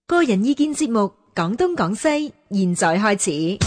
個人意見節目講東講西，現在開始。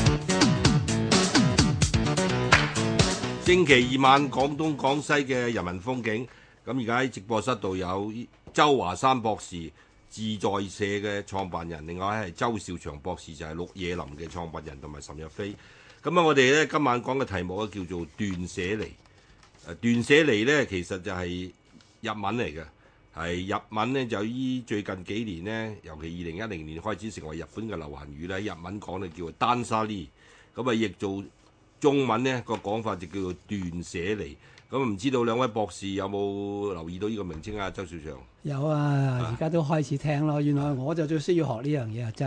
星期二晚廣東廣西嘅人民風景，咁而家喺直播室度有周華山博士，自在社嘅創辦人，另外係周兆祥博士，就係綠野林嘅創辦人，同埋岑日飛。咁啊，我哋咧今晚講嘅題目咧叫做斷捨離。斷捨離咧其實就係日文嚟嘅，係日文咧就依最近幾年咧，尤其2010年開始成為日本嘅流行語咧，日文講咧叫做單沙利，咁啊譯做中文呢個講法就叫做斷捨離。咁唔知道兩位博士有冇留意到呢個名稱啊？周兆祥有啊，而家都開始聽咯。原來我就最需要學呢樣嘢啊，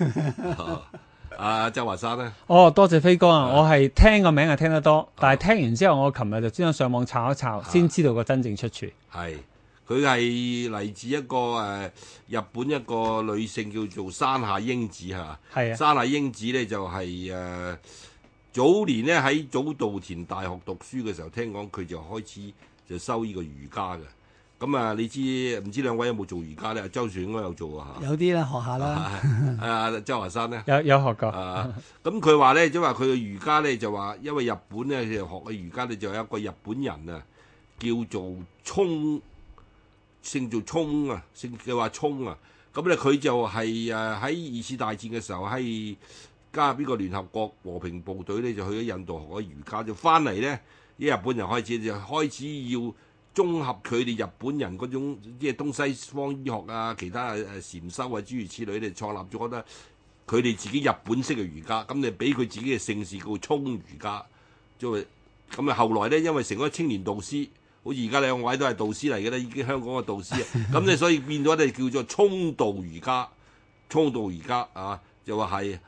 真。 周華山呢？ 多謝飛哥啊！我係聽個名係聽得多，但係聽完之後，我琴日就專登上網查一查，先知道個真正出處。 係佢係嚟自一個日本一個女性叫做山下英子嚇。係啊，山下英子咧就係早年咧喺早稻田大學讀書嘅時候，聽講佢就開始就修呢個瑜伽嘅。咁啊，你知唔知兩位有冇做瑜伽咧？周兆應該有做啊嚇。 有啲啦，學下啦。 周華山咧有學過。 咁佢話咧，即係話佢嘅瑜伽咧就話，因為日本咧學嘅瑜伽咧就有一個日本人啊，叫做沖，姓做沖啊，姓叫話沖啊。咁咧佢就係喺二次大戰嘅時候喺加入呢個聯合國和平部隊咧，就去咗印度學咗瑜伽，就翻嚟咧，啲日本人開始要綜合佢哋日本人嗰種即係東西方醫學啊，其他禪修啊諸如此類，嚟創立咗咧佢哋自己日本式嘅瑜伽。咁你俾佢自己嘅姓氏叫沖瑜伽，咁啊後來咧，因為成咗青年導師，好似而家兩位都係導師嚟嘅咧，已經香港嘅導師啊。咁你所以變咗咧叫做沖道瑜伽，沖道瑜伽啊，就話係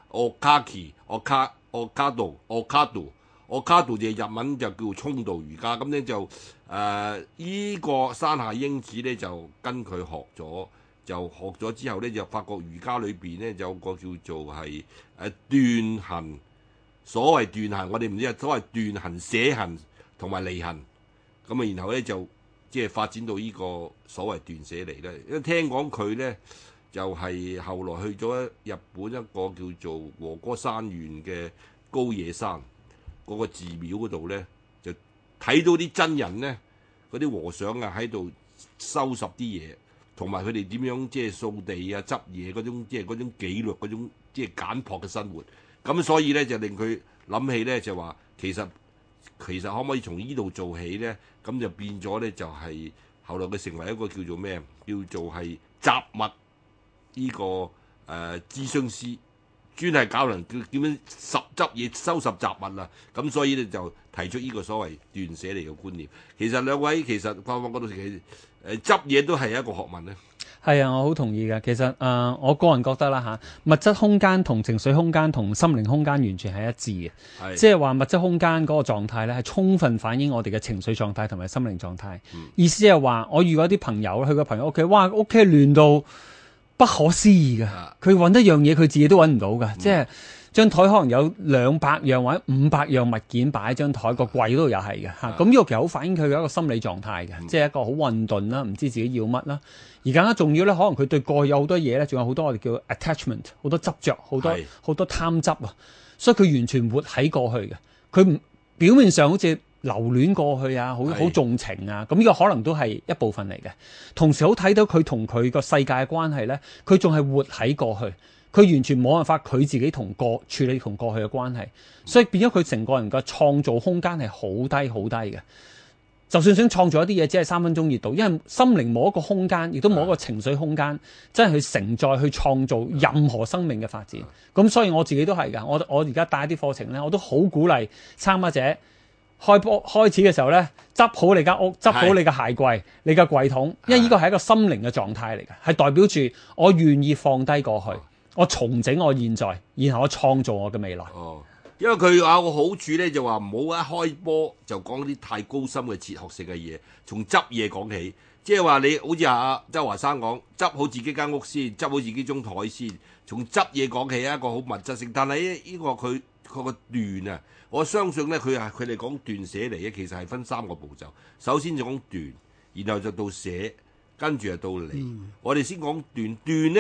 Okado 就日文就叫沖道瑜伽。咁咧就依個山下英子咧就跟佢學咗之後咧，就發覺瑜伽裏邊咧有個叫做係斷行，所謂斷行我哋唔知啊，所謂斷行、捨行同埋離行。咁啊，然後咧就即係發展到呢個所謂斷捨離咧。因為聽講佢咧就係後來去咗日本一個叫做和歌山縣嘅高野山嗰個寺廟嗰度咧，就睇到啲真人咧，嗰啲和尚啊喺度收拾啲嘢，同埋佢哋點樣即係掃地啊、執嘢嗰種即係嗰種紀律、嗰種即係簡樸嘅生活。咁所以咧就令佢諗起咧就話其實可唔可以從呢度做起咧？咁就變咗咧就係後來佢成為一個叫做咩？叫做係雜物呢個諮詢師。專係教人叫點樣執嘢、收拾雜物啊！咁所以咧就提出呢個所謂斷捨離嘅觀念。其實兩位其實翻返嗰度其實執嘢都係一個學問咧。 係啊，我好同意嘅。其實我個人覺得啦嚇，物質空間同情緒空間同心靈空間完全係一致嘅。即係話物質空間嗰個狀態咧，係充分反映我哋嘅情緒狀態同埋心靈狀態。意思係話，我遇過啲朋友去個朋友屋企，哇，屋企亂到不可思議嘅，佢揾一樣嘢佢自己都揾唔到嘅，即係張台可能有200樣或者500樣物件擺喺張台，個櫃都又係嘅嚇。咁呢個其實好反映佢嘅一個心理狀態嘅，即係一個好混沌啦，唔知自己要乜啦。而更加重要咧，可能佢對過去有好多嘢咧，仲有好多我哋叫 attachment， 好多執着，好多貪執啊，所以佢完全活喺過去嘅。佢表面上好似留戀過去啊，好重情啊，咁呢個可能都係一部分嚟嘅。同時好睇到佢同佢個世界嘅關係咧，佢仲係活喺過去，佢完全冇辦法佢自己處理同過去嘅關係，所以變咗佢成個人嘅創造空間係好低好低嘅。就算想創造一啲嘢，只係3分鐘熱度，因為心靈冇一個空間，亦都冇一個情緒空間，真係去承載、去創造任何生命嘅發展。咁所以我自己都係㗎，我而家帶一啲課程咧，我都好鼓勵參加者開始嘅時候咧，執好你間屋，執好你嘅鞋櫃、你嘅櫃桶，因為呢個係一個心靈嘅狀態嚟嘅，係代表住我願意放低過去，我重整我現在，然後我創造我嘅未來。 因為佢有個好處咧，就話唔好一開波就講啲太高深嘅哲學性嘅嘢，從執嘢講起。即係話你好似阿周華山講，執好自己間屋先，執好自己張台先，從執嘢講起，一個好物質性。但係呢個佢個斷啊，我相信咧佢哋講斷捨離咧，其實係分3個步驟。首先就講斷，然後就到捨，跟住就到離。我哋先講斷咧。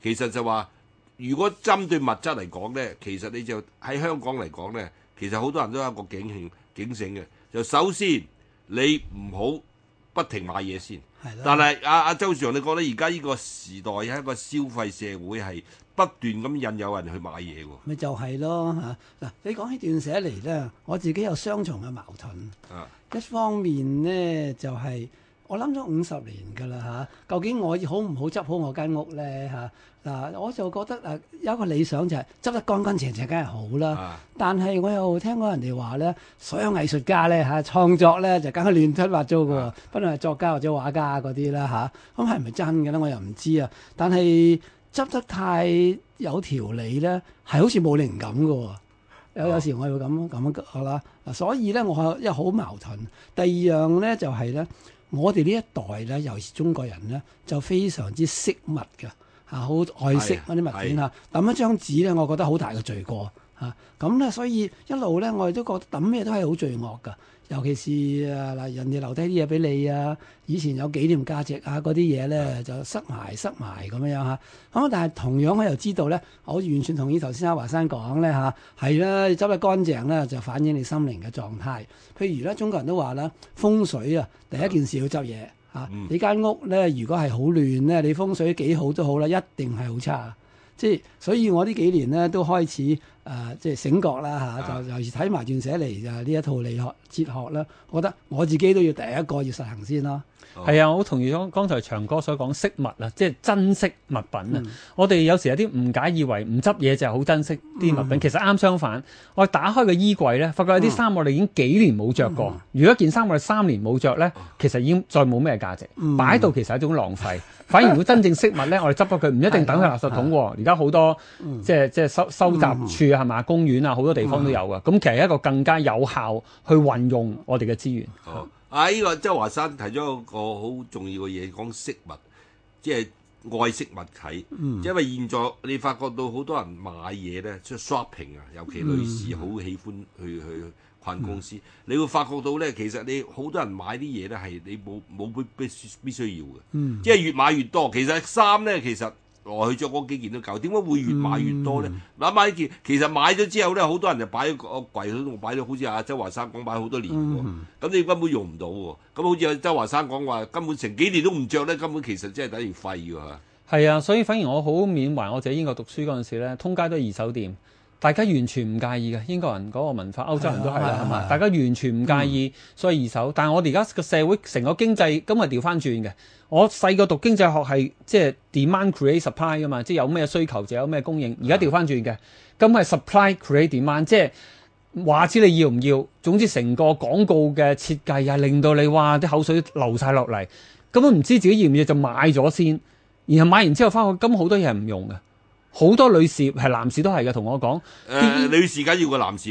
其實就話，如果針對物質嚟講咧，其實你就喺香港嚟講咧，其實好多人都有一個警醒嘅。就首先你唔好不停買嘢先。但係阿周 Sir，你覺得而家呢個時代係一個消費社會，係不斷咁引誘人去買嘢喎？ 咪就係咯嚇嗱！你講起斷捨離咧，我自己有雙重嘅矛盾。一方面呢，就係、我諗咗50年㗎啦嚇，究竟我好唔好執好我間屋咧嚇？嗱，我就覺得有一個理想就係執得乾乾淨淨，梗係好啦。但係我又聽過人哋話咧，所有藝術家咧嚇創作咧就梗係亂七八糟㗎喎，不論係作家或者畫家嗰啲啦嚇。咁係咪真嘅咧？我又唔知啊。但係執得太有條理咧，係好似冇靈感㗎喎。有時我會咁覺啦。所以咧我一好矛盾。第二樣咧就係咧，我哋呢一代咧，尤其是中國人咧，就非常之惜物㗎。好愛惜嗰啲物件嚇，抌一張紙咧，我覺得好大嘅罪過嚇。咁咧，所以一路咧，我哋都覺得抌咩都係好罪惡㗎。尤其是嗱，人哋留低啲嘢俾你啊，以前有紀念價值啊嗰啲嘢咧，就塞埋咁樣嚇。咁但係同樣我又知道咧，我完全同意頭先阿華山講咧嚇，係啦，執得乾淨咧就反映你心靈嘅狀態。譬如咧，中國人都話啦，風水啊，第一件事要執嘢。你間屋咧，如果係好亂咧，你風水幾好都好啦，一定係好差。即係所以我呢幾年咧都開始即係醒覺啦嚇，就尤其睇埋斷捨離呢一套理學哲學啦，我覺得我自己都要第一個要實行先咯。 係啊，我好同意剛才長哥所講惜物啊，即係珍惜物品啊。我哋有時有啲誤解，以為唔執嘢就係好珍惜啲物品，其實啱相反。我打開個衣櫃咧，發覺有啲衫我哋已經幾年冇着過。如果件衫我哋3年冇着咧，其實已經再冇咩價值，擺喺度其實係一種浪費。反而如果真正惜物咧，我哋執咗佢唔一定等佢垃圾桶喎。而家好多即係收集處係嘛，公園啊好多地方都有噶。咁其實係一個更加有效去運用我哋嘅資源。 呢個周華山提咗一個好重要嘅嘢，講惜物，即係愛惜物體。因為現在你發覺到好多人買嘢咧，即係 shopping 啊，尤其女士好喜歡去逛公司。你會發覺到咧，其實你好多人買啲嘢咧係你冇必須要嘅，即係越買越多。其實衫咧，其實來去着嗰幾件都夠，點解會越買越多咧？買呢件，其實買咗之後咧，好多人就擺喺個櫃嗰度，擺咗好似阿周華山講擺好多年喎。咁你根本用唔到喎。咁好似阿周華山講話，根本成幾年都唔着咧，根本其實真係等於廢㗎。 係啊，所以反而我好緬懷我哋喺英國讀書嗰陣時咧，通街都係二手店。大家完全唔介意嘅，英國人嗰個文化，歐洲人都係啦，係嘛？大家完全唔介意，所以二手。但係我哋而家個社會成個經濟咁係調翻轉嘅。我細個讀經濟學係即係 demand create supply 㗎嘛，即係有咩需求就有咩供應。而家調翻轉嘅，咁係 supply create demand，即係話知你要唔要。總之成個廣告嘅設計啊，令到你哇啲口水流晒落嚟，根本唔知自己要唔要就買咗先，然後買完之後翻去，根本好多嘢係唔用嘅。好多女士係男士都係嘅，同我講。 女士梗要個男士。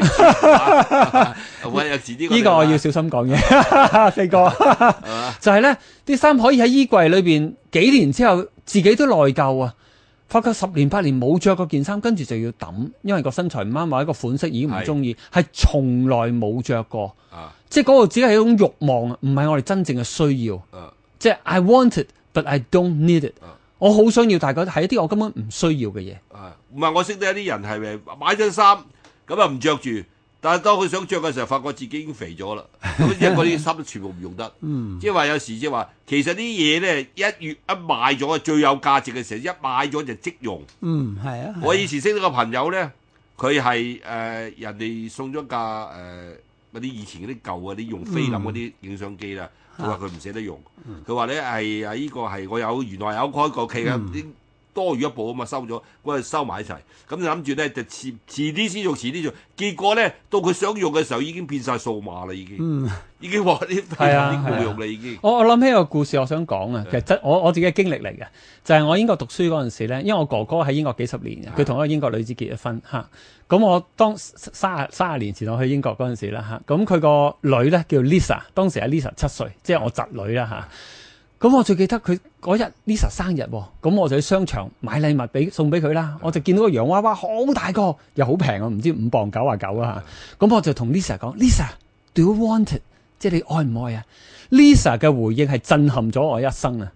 呢個我要小心講嘢，四哥。就係咧，啲衫可以喺衣櫃裏邊幾年之後，自己都內疚啊！發覺10年8年冇着嗰件衫，跟住就要抌，因為個身材唔啱或者個款式已經唔中意，係從來冇着過。即係嗰個只係一種慾望啊，唔係我哋真正嘅需要。即係 I want it, but I don't need it。我好想要，但係係一啲我根本唔需要嘅嘢。 唔係我識得一啲人係咪買咗衫咁啊唔着住，但係當佢想着嘅時候，發覺自己已經肥咗啦。咁即係嗰啲衫都全部唔用得。即係話有時即係話，其實啲嘢咧一買咗最有價值嘅時候，一買咗就即用。 係啊。 我以前識到個朋友咧，佢係人哋送咗架嗰啲以前嗰啲舊嗰啲用菲林嗰啲影相機啦。佢話佢唔捨得用，佢話咧係呢個係我原來有開過期嘅，多餘一部啊嘛，收咗，我哋收埋一齊。咁就諗住咧就遲啲先用，結果咧到佢想用嘅時候已經變晒數碼啦，已經話啲冇用啦，已經。 我諗起個故事，我想講啊，其實我自己嘅經歷嚟嘅，就係我英國讀書嗰陣時咧，因為我哥哥喺英國幾十年嘅，佢同一個英國女子結咗婚嚇。咁我當30年前我去英國嗰陣時啦嚇，咁佢個女咧叫 Lisa， 當時係 Lisa 7歲，即係我侄女啦嚇。咁我最記得佢嗰日 Lisa 生日，咁我就去商場買禮物送俾佢啦。我就見到個洋娃娃好大個，又好平啊，唔知5磅99啊嚇。咁我就同 Lisa 講：Lisa，do you want it？ 即係你愛唔愛啊？Lisa 嘅回應係震撼咗我一生啊！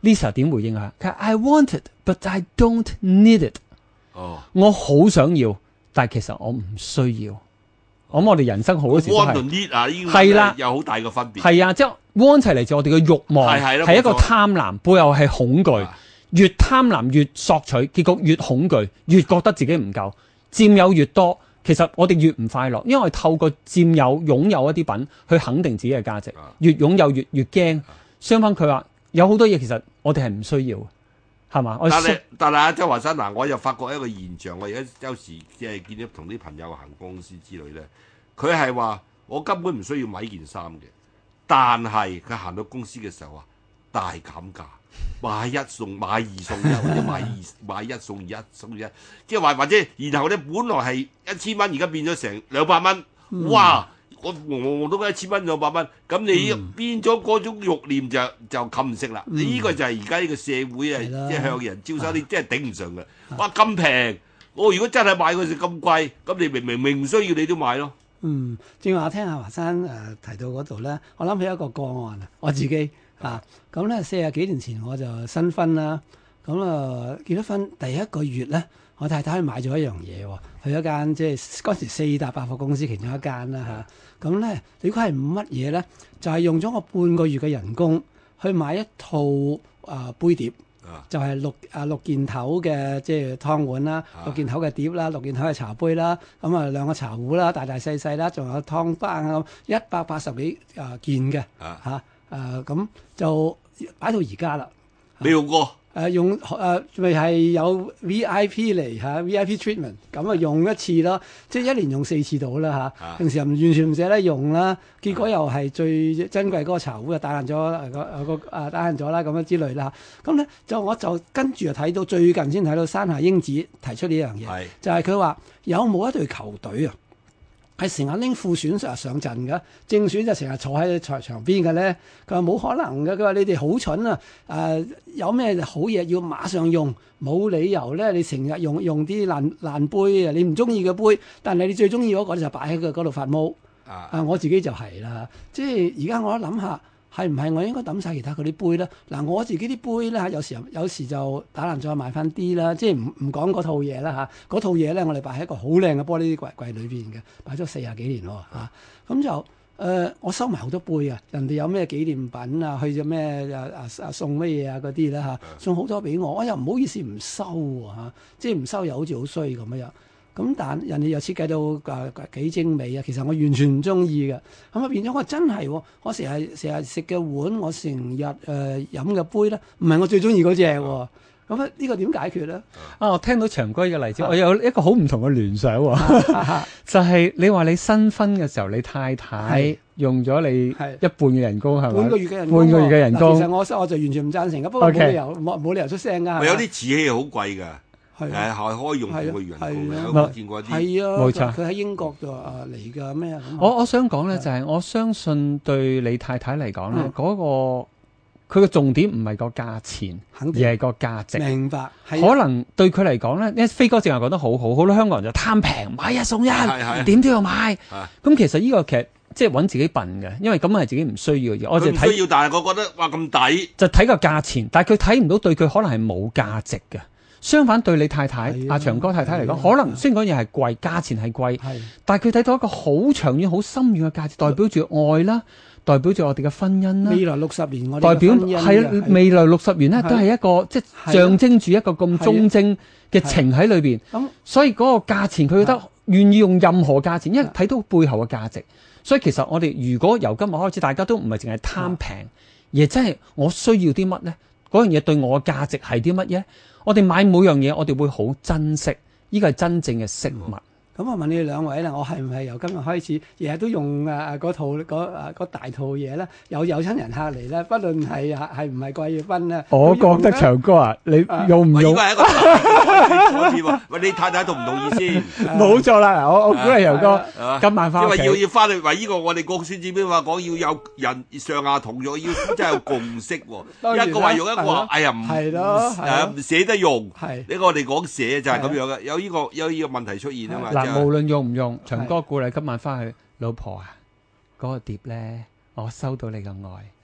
Lisa 點回應啊？佢話 I want it, but I don't need it。我好想要，但係其實我唔需要。我諗我哋人生好多時都係啦， 有好大嘅分別。 係啊，即係 want 係嚟自我哋嘅慾望，係一個貪婪，背後係恐懼。越貪婪越索取，結果越恐懼，越覺得自己唔夠，佔有越多，其實我哋越唔快樂，因為我哋透過佔有擁有一啲品去肯定自己嘅價值，越擁有越驚。相反，佢話有好多嘢其實我哋係唔需要，係嘛？ 但係周華山嗱，我又發覺一個現象，我而家有時即係見到同啲朋友行公司之類咧，佢係話我根本唔需要買呢件衫嘅，但係佢行到公司嘅時候啊，大減價。買二送一，或者買一送一，即係話或者然後咧，本來係1000蚊，而家變咗成200蚊，哇！我都覺得1000蚊200蚊，咁你變咗嗰種慾念就冚唔食啦。呢個就係而家呢個社會啊，即係向人招手，你真係頂唔順嘅。哇！咁平，我如果真係買嗰時咁貴，咁你明唔需要你都買咯。 正話我聽阿華山提到嗰度咧，我諗起一個個案啊，我自己。咁咧40幾年前我就新婚啦，咁結咗婚第一個月咧，我太太去買咗一樣嘢喎，去一間即係嗰時4大百貨公司其中一間啦嚇。咁咧你估係乜嘢咧？就係用咗我半個月嘅人工去買一套杯碟，就係六件頭嘅即係湯碗啦，6件頭嘅碟啦，6件頭嘅茶杯啦，咁2個茶壺啦，大大細細啦，仲有湯班咁180幾件嘅嚇。咁就擺到而家啦。 你用過？ 用咪係有 VIP 嚟嚇 VIP treatment， 咁用一次咯，即係1年用4次到啦嚇。平時又完全唔捨得用啦，結果又係最珍貴嗰個茶壺又打爛咗，打爛咗啦咁樣之類啦。咁咧我就跟住就睇到最近先睇到山下英子提出呢樣嘢，就係佢話有冇一隊球隊啊？係成日拎副選上陣嘅，正選就成日坐喺場邊嘅咧。佢話冇可能嘅，佢話你哋好蠢啊！有咩好嘢要馬上用，冇理由咧。你成日用啲爛杯啊，你唔中意嘅杯，但係你最中意嗰個就擺喺佢嗰度發毛。我自己就係啦，即係而家我諗下。係唔係我應該抌晒其他嗰啲杯咧？我自己啲杯咧，有時就打爛咗買翻啲啦，即係唔講嗰套嘢啦嚇。嗰套嘢咧，我哋擺喺一個好靚嘅玻璃櫃裏邊嘅，擺咗40幾年喎嚇。咁就我收埋好多杯啊！人哋有咩紀念品啊，去咗咩送乜嘢啊嗰啲啦嚇，送好多俾我，我又唔好意思唔收喎，即係唔收又好似好衰咁樣。咁但人哋又設計到幾精美啊！其實我完全唔中意嘅，咁變咗我真係我成日食嘅碗，我成日飲嘅杯咧，唔係我最中意嗰隻喎。咁呢個點解決咧？ 我聽到長龜嘅例子，我有一個好唔同嘅聯想喎，就係你話你新婚嘅時候，你太太用咗你一半嘅人工係咪？ 半個月嘅人工。其實我就完全唔贊成嘅，不過冇理由出聲㗎。 有啲瓷器好貴㗎。係可以用半個月人工嘅，有冇見過啲？ 係啊， 冇錯。 佢喺英國度嚟㗎咩？ 我想講咧，就係我相信對你太太嚟講咧，嗰個佢嘅重點唔係個價錢，而係個價值。 明白。 可能對佢嚟講咧，因為飛哥正話講得好好，好多香港人就貪平，買一送一，點都要買。咁其實呢個其實即係揾自己笨嘅，因為咁係自己唔需要嘅嘢。我就睇唔需要，但係我覺得哇咁抵， 就睇個價錢，但係佢睇唔到對佢可能係冇價值嘅。相反對你太太阿長哥太太嚟講，可能雖然講嘢係貴，價錢係貴，但係佢睇到一個好長遠、好深遠嘅價值，代表住愛啦，代表住我哋嘅婚姻啦。 未來60年我哋代表係未來60年咧，都係一個即係象徵住一個咁忠貞嘅情喺裏邊。所以嗰個價錢佢覺得願意用任何價錢，因為睇到背後嘅價值。所以其實我哋如果由今日開始，大家都唔係淨係貪平，而真係我需要啲乜咧？嗰樣嘢對我嘅價值係啲乜嘢？我哋買每樣嘢，我哋會好珍惜，呢個係真正嘅飾物。 咁我問你哋兩位啦，我係唔係由今日開始，日日都用嗰套嗰大套嘢咧？有親人客嚟咧，不論係唔係貴賓咧， 我覺得長哥啊，你用唔用？ 呢個係一個喂，你太太同唔同意先？ 冇錯啦，我鼓勵長哥今晚翻屋企， 因為要翻去為呢個我哋國孫子兵法講要有人上下同用，要真係有共識喎。一個話用，一個話哎呀唔捨得用。呢個我哋講捨就係咁樣嘅，有呢個問題出現啊嘛。 無論用唔用，長哥鼓勵今晚翻去，老婆啊，嗰個碟咧，我收到你嘅愛，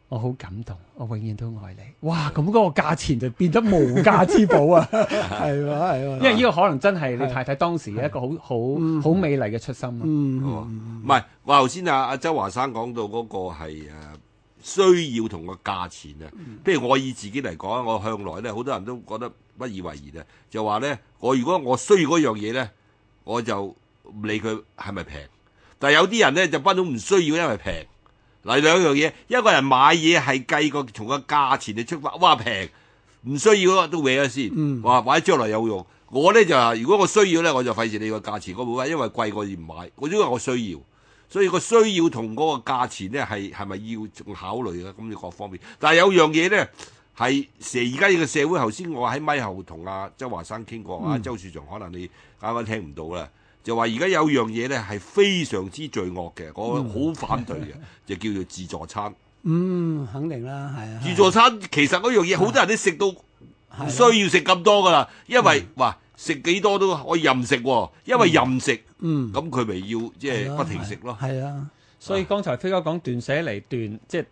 我好感動，我永遠都愛你。哇！咁嗰個價錢就變得無價之寶啊！ 係喎係喎， 因為呢個可能真係你太太當時嘅一個好美麗嘅出心啊。 唔係，我頭先阿周華山講到嗰個係需要同個價錢啊。譬如我以自己嚟講，我向來咧好多人都覺得不以為然啊，就話咧如果我需要嗰樣嘢咧，我就唔理佢係咪平。但係有啲人咧就不嬲唔需要，因為平。嗱，兩樣嘢，一個人買嘢係計個從個價錢嚟出發，哇平，唔需要都搲咗先，哇或者將來有用。我咧就如果我需要咧，我就費事你個價錢，我冇話因為貴我而唔買，我因為我需要，所以個需要同嗰個價錢咧係咪要仲考慮嘅咁各方面。但係有樣嘢咧係而家呢個社會，頭先我喺咪後同阿周華山傾過，周樹祥可能你啱啱聽唔到啦。就話而家有樣嘢咧係非常之罪惡嘅，我好反對嘅，就叫做自助餐。 肯定啦，係啊。 自助餐其實嗰樣嘢，好多人都食到唔需要食咁多噶啦，因為食幾多都可以任食喎，因為任食，咁佢咪要即係不停食咯。 係啊， 所以剛才飛哥講斷捨離即係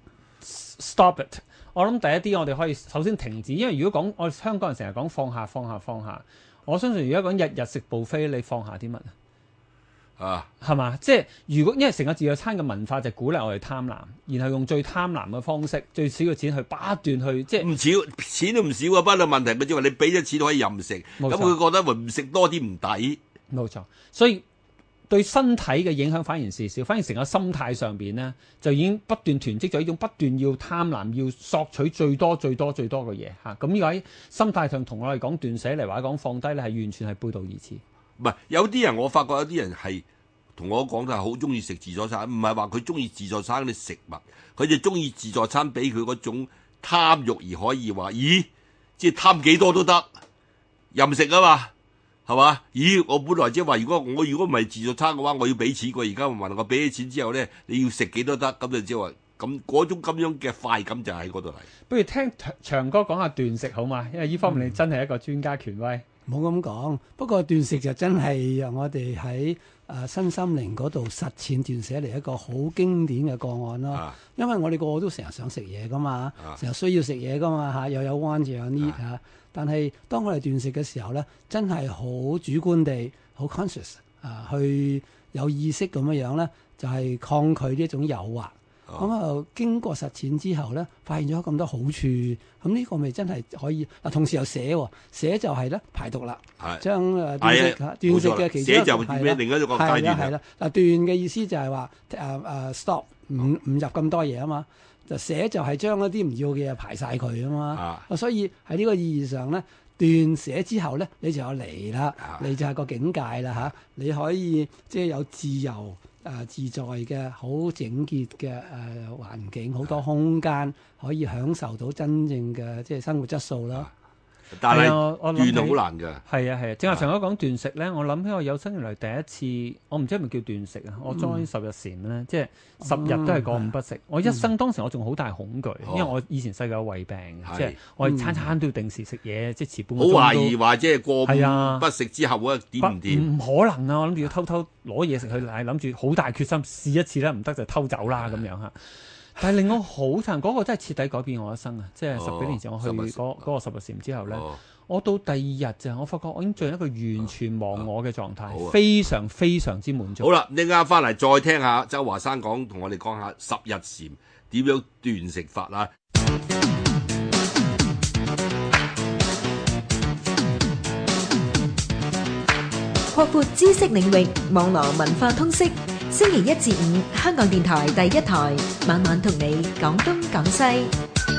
stop it。我諗第一啲我哋可以首先停止，因為如果講我哋香港人成日講放下放下放下。我相信如果講日日食 buffet，你放下啲乜啊？係嘛？即係如果因為成個自助餐嘅文化就鼓勵我哋貪婪，然後用最貪婪嘅方式，最少嘅錢去不斷去即係唔少錢都唔少啊！不過問題咪即係話你俾咗錢可以任食，咁佢覺得唔食多啲唔抵。 冇錯，所以對身體嘅影響反而是少，反而成個心態上邊呢，就已經不斷囤積咗呢種不斷要貪婪，要索取最多最多最多嘅嘢嚇。咁呢個喺心態上同我哋講斷捨離或者講放低咧，係完全係背道而馳。 唔係有啲人，我發覺有啲人係同我講，佢係好中意食自助餐，唔係話佢中意自助餐嘅食物，佢就中意自助餐俾佢嗰種貪欲而可以話，咦，即係貪幾多都得，任食啊嘛。係嘛？咦！我本來即係話，如果唔係自助餐嘅話，我要俾錢佢。而家問我俾咗錢之後咧，你要食幾多得？咁就即係話，咁嗰種咁樣嘅快感就喺嗰度嚟。 不如聽長哥講下斷食好嘛？因為呢方面你真係一個專家權威。 冇咁講，不過斷食就真係讓我哋喺身心靈嗰度實踐斷捨離一個好經典嘅個案咯。因為我哋個個都成日想食嘢噶嘛，成日需要食嘢噶嘛嚇，又有 want 又有 need 嚇。但係當我哋斷食嘅時候咧，真係好主觀地、好 conscious 去有意識咁樣咧，就係抗拒呢一種誘惑。咁啊，經過實踐之後咧，發現咗咁多好處，咁呢個咪真係可以嗱。同時又寫就係咧排毒啦，將斷食嘅其中一個係另一個階段係啦。嗱，斷嘅意思就係話stop，唔入咁多嘢啊嘛。就寫就係將一啲唔要嘅嘢排晒佢啊嘛。所以喺呢個意義上咧，斷捨之後咧，你就有離啦，離就係個境界啦嚇。你可以即係有自由。自在嘅好整潔嘅環境，好多空間可以享受到真正嘅即係生活質素啦。 但係斷好難㗎。 係啊係啊，正話長哥講斷食咧，我諗起我有生以來第一次，我唔知係咪叫斷食啊？我 join 10日禪咧，即係10日都係過午不食。我一生當時我仲好大恐懼，因為我以前細個有胃病，即係我餐餐都要定時食嘢，即係遲半個鐘都。 好懷疑話即係過午不食之後啊，掂唔掂？ 唔可能啊！我諗住要偷偷攞嘢食去，係諗住好大決心試一次啦，唔得就偷走啦咁樣嚇。但係令我好慘，嗰個真係徹底改變我一生啊！即係10幾年前我去嗰個10日禪之後咧，我到第二日就我發覺我已經進入一個完全忘我嘅狀態，非常非常之滿足。 好啦，你啱翻嚟再聽下周華山同我哋講下10日禪點樣斷食法啦。 擴闊知識領域，網絡文化通識。星期1至5，香港電台第1台，晚晚同你講東講西。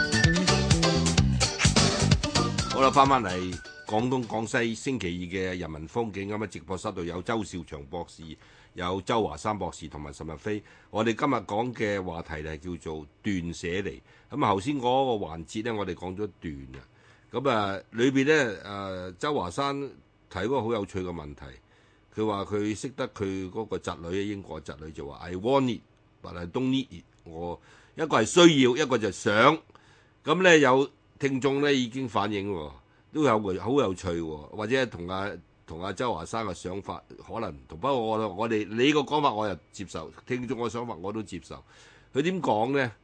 好啦，翻嚟廣東廣西星期2嘅人民風景，咁啊直播室度有周兆祥博士、有周華山博士同埋岑日飛。我哋今日講嘅話題係叫做斷捨離。咁啊頭先嗰個環節咧，我哋講咗斷啊。咁啊裏邊咧周華山提嗰個好有趣嘅問題。佢話佢識得佢嗰個侄女，英國侄女就話 I want it but I don't need it。我一個係需要，一個就想。咁咧有聽眾咧已經反映喎，都有好有趣喎，或者同阿周華山嘅想法可能唔同。不過我哋你個講法我又接受，聽眾嘅想法我都接受。佢點講咧？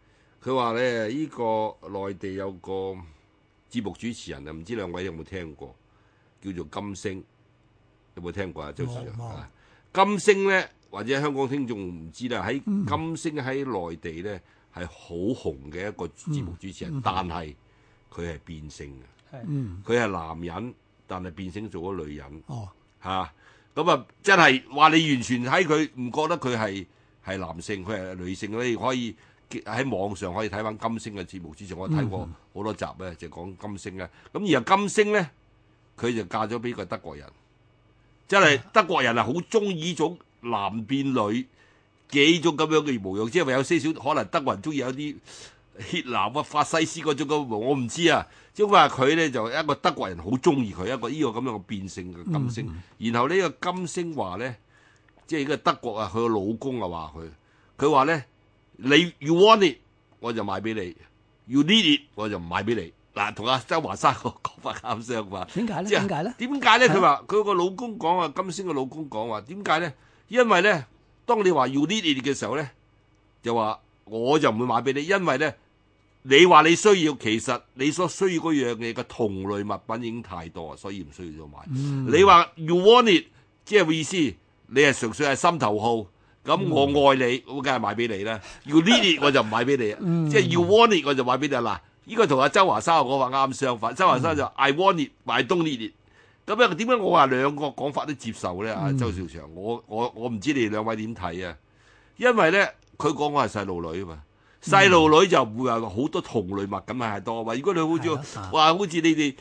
佢話咧呢個內地有個節目主持人啊，唔知兩位有冇聽過，叫做金星，有冇聽過啊？周 Sir 啊，金星咧或者香港聽眾唔知啦，喺金星喺內地咧係好紅嘅一個節目主持人，但係佢係變性嘅，佢係男人，但係變性做咗女人，嚇咁啊！真係話你完全喺佢唔覺得佢係男性，佢係女性，你可以喺網上可以睇翻金星嘅節目主持人，我睇過好多集咧，就講金星咧。咁然後金星咧，佢就嫁咗俾個德國人，真係德國人係好中意呢種男變女幾種咁樣嘅模樣，即係話有些少可能德國人中意有啲血藍啊、法西斯嗰種咁模樣，我唔知啊。即係話佢咧就一個德國人好中意佢一個呢個咁樣嘅變性嘅金星。然後呢個金星話咧，即係呢個德國啊，佢個老公啊話佢話咧，你 you want it 我就賣俾你 ，you need it 我就唔賣俾你。嗱，同阿周華山個講法啱相反。 點解咧？點解咧？ 點解咧？佢話佢個老公講啊，金星嘅老公講話點解咧？因為咧，當你話 you need it 嘅時候咧，就話我就唔會買俾你，因為咧。你話你需要，其實你所需要嗰樣嘢嘅同類物品已經太多，所以唔需要再買。你話 you want it， 即係意思你係純粹係心頭好，咁我愛你，我梗係買俾你啦。You need it 我就唔買俾你，即係 you want it 我就買俾你。嗱，呢個同阿周華山講法啱相反。周華山就 I want it，I don't need it。咁樣點解我話兩個講法都接受咧？啊，周兆祥，我唔知你哋兩位點睇啊？因為咧，佢講我係細路女啊嘛。細路女就唔會話好多同類物咁係多，如果你好似好似你哋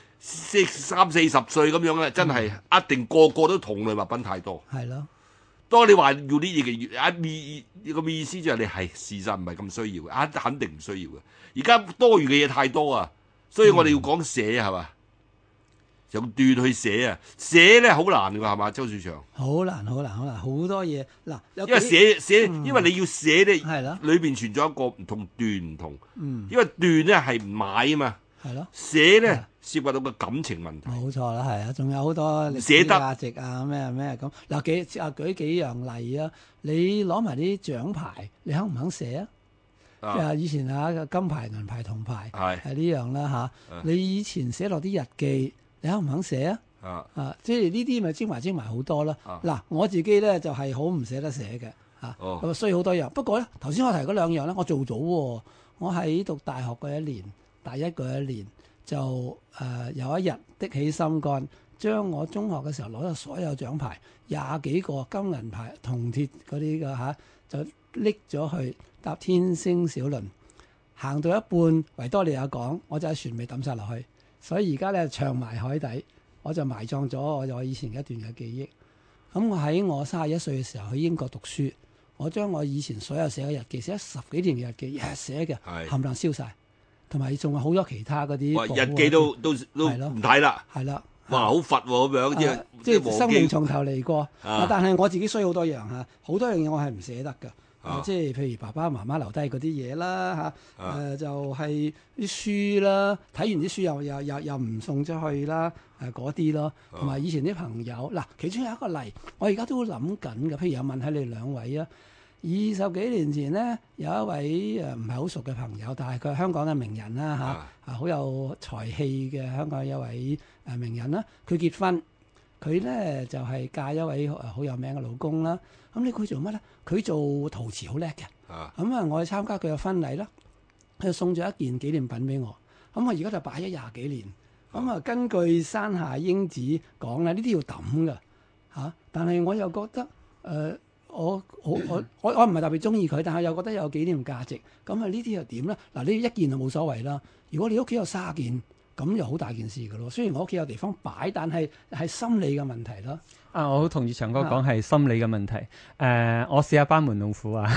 30-40歲咁樣咧，真係一定個個都同類物品太多。係咯。當你話要啲嘢嘅個意思就係你係事實唔係咁需要嘅，肯定唔需要嘅。而家多餘嘅嘢太多啊，所以我哋要講寫係嘛，用段去寫啊，寫咧好難㗎係嘛，周樹祥。好難，好多嘢嗱。因為寫，因為你要寫咧，裏邊存在一個唔同段唔同。因為段咧係唔買啊嘛。係咯。寫咧涉及到個感情問題。冇錯啦，係啊，仲有好多歷史價值啊，咩咁。嗱，舉幾樣例啊，你攞埋啲獎牌，你肯唔肯寫啊？即係以前金牌、銀牌、銅牌係呢樣啦嚇。你以前寫落啲日記。你肯唔肯寫啊？即係呢啲咪精埋好多啦。嗱，我自己咧就係好唔捨得寫嘅咁啊，需要好多樣。不過咧，頭先我提嗰兩樣咧，我做咗喎。我喺讀大學嗰一年，大一嗰一年就有一日的起心肝，將我中學嘅時候攞咗所有獎牌20幾個金銀牌、銅鐵嗰啲嘅就拎咗去搭天星小輪，行到一半維多利亞港，我就喺船尾抌晒落去。所以而家咧長埋海底，我就埋葬咗我以前一段嘅記憶。咁我喺我31歲嘅時候去英國讀書，我將我以前所有寫嘅日記，寫咗10幾年嘅日記，日日寫嘅，冚唪唥燒晒，同埋仲有好多其他嗰啲日記都唔睇啦。係啦，哇，好佛喎咁樣，即係生命從頭嚟過。但係我自己衰好多樣好多樣嘢我係唔捨得㗎。即係譬如爸爸媽媽留低嗰啲嘢啦就係啲書啦，睇完啲書又唔送出去啦，嗰啲咯，同埋以前啲朋友嗱，其中有一個例，我而家都諗緊嘅。譬如有問喺你兩位啊，20幾年前呢，有一位唔係好熟嘅朋友，但係佢係香港嘅名人啦好有才氣嘅香港一位名人啦，佢結婚。佢咧就係嫁一位好有名嘅老公啦。咁佢做乜咧？佢做陶瓷好叻嘅。咁我去參加佢嘅婚禮啦，佢就送咗一件紀念品俾我。咁我而家就擺咗20幾年。咁根據山下英子講咧，呢啲要抌㗎但係我又覺得我唔係特別中意佢，但係又覺得有紀念價值。咁呢啲又點咧？嗱，呢一件就冇所謂啦。如果你屋企有30件，咁又好大件事㗎咯。雖然我屋企有地方擺，但係心理嘅問題咯。 我好同意長哥講係心理嘅問題。我試下班門弄斧啊！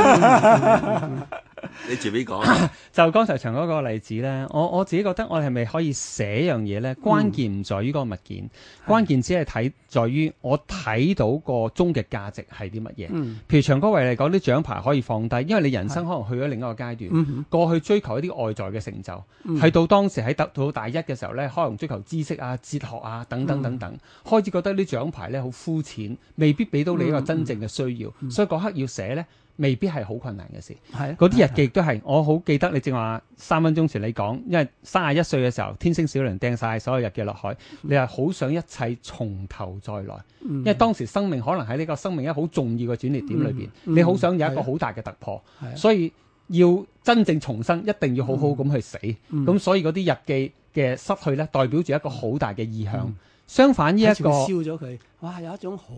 你自己講。 就剛才長哥嗰個例子咧，我自己覺得我哋係咪可以寫樣嘢咧？關鍵唔在於嗰個物件，關鍵只係在於我睇到個終極價值係啲乜嘢。譬如長哥為嚟講，啲獎牌可以放低，因為你人生可能去咗另一個階段，過去追求一啲外在嘅成就，係到當時喺到大一嘅時候咧，可能追求知識啊、哲學啊等等，開始覺得啲獎牌咧好膚淺，未必俾到你一個真正嘅需要，所以嗰刻要寫咧， 未必係好困難嘅事。 係嗰啲日記都係，我好記得你正話3分鐘前你講，因為31歲嘅時候，天星小輪掟晒所有日記落海，你係好想一切從頭再來，因為當時生命可能喺呢個生命一個好重要嘅轉捩點裏邊，你好想有一個好大嘅突破，所以要真正重生，一定要好好咁去死。咁所以嗰啲日記嘅失去咧，代表住一個好大嘅意向。相反呢一個燒咗佢，哇！有一種好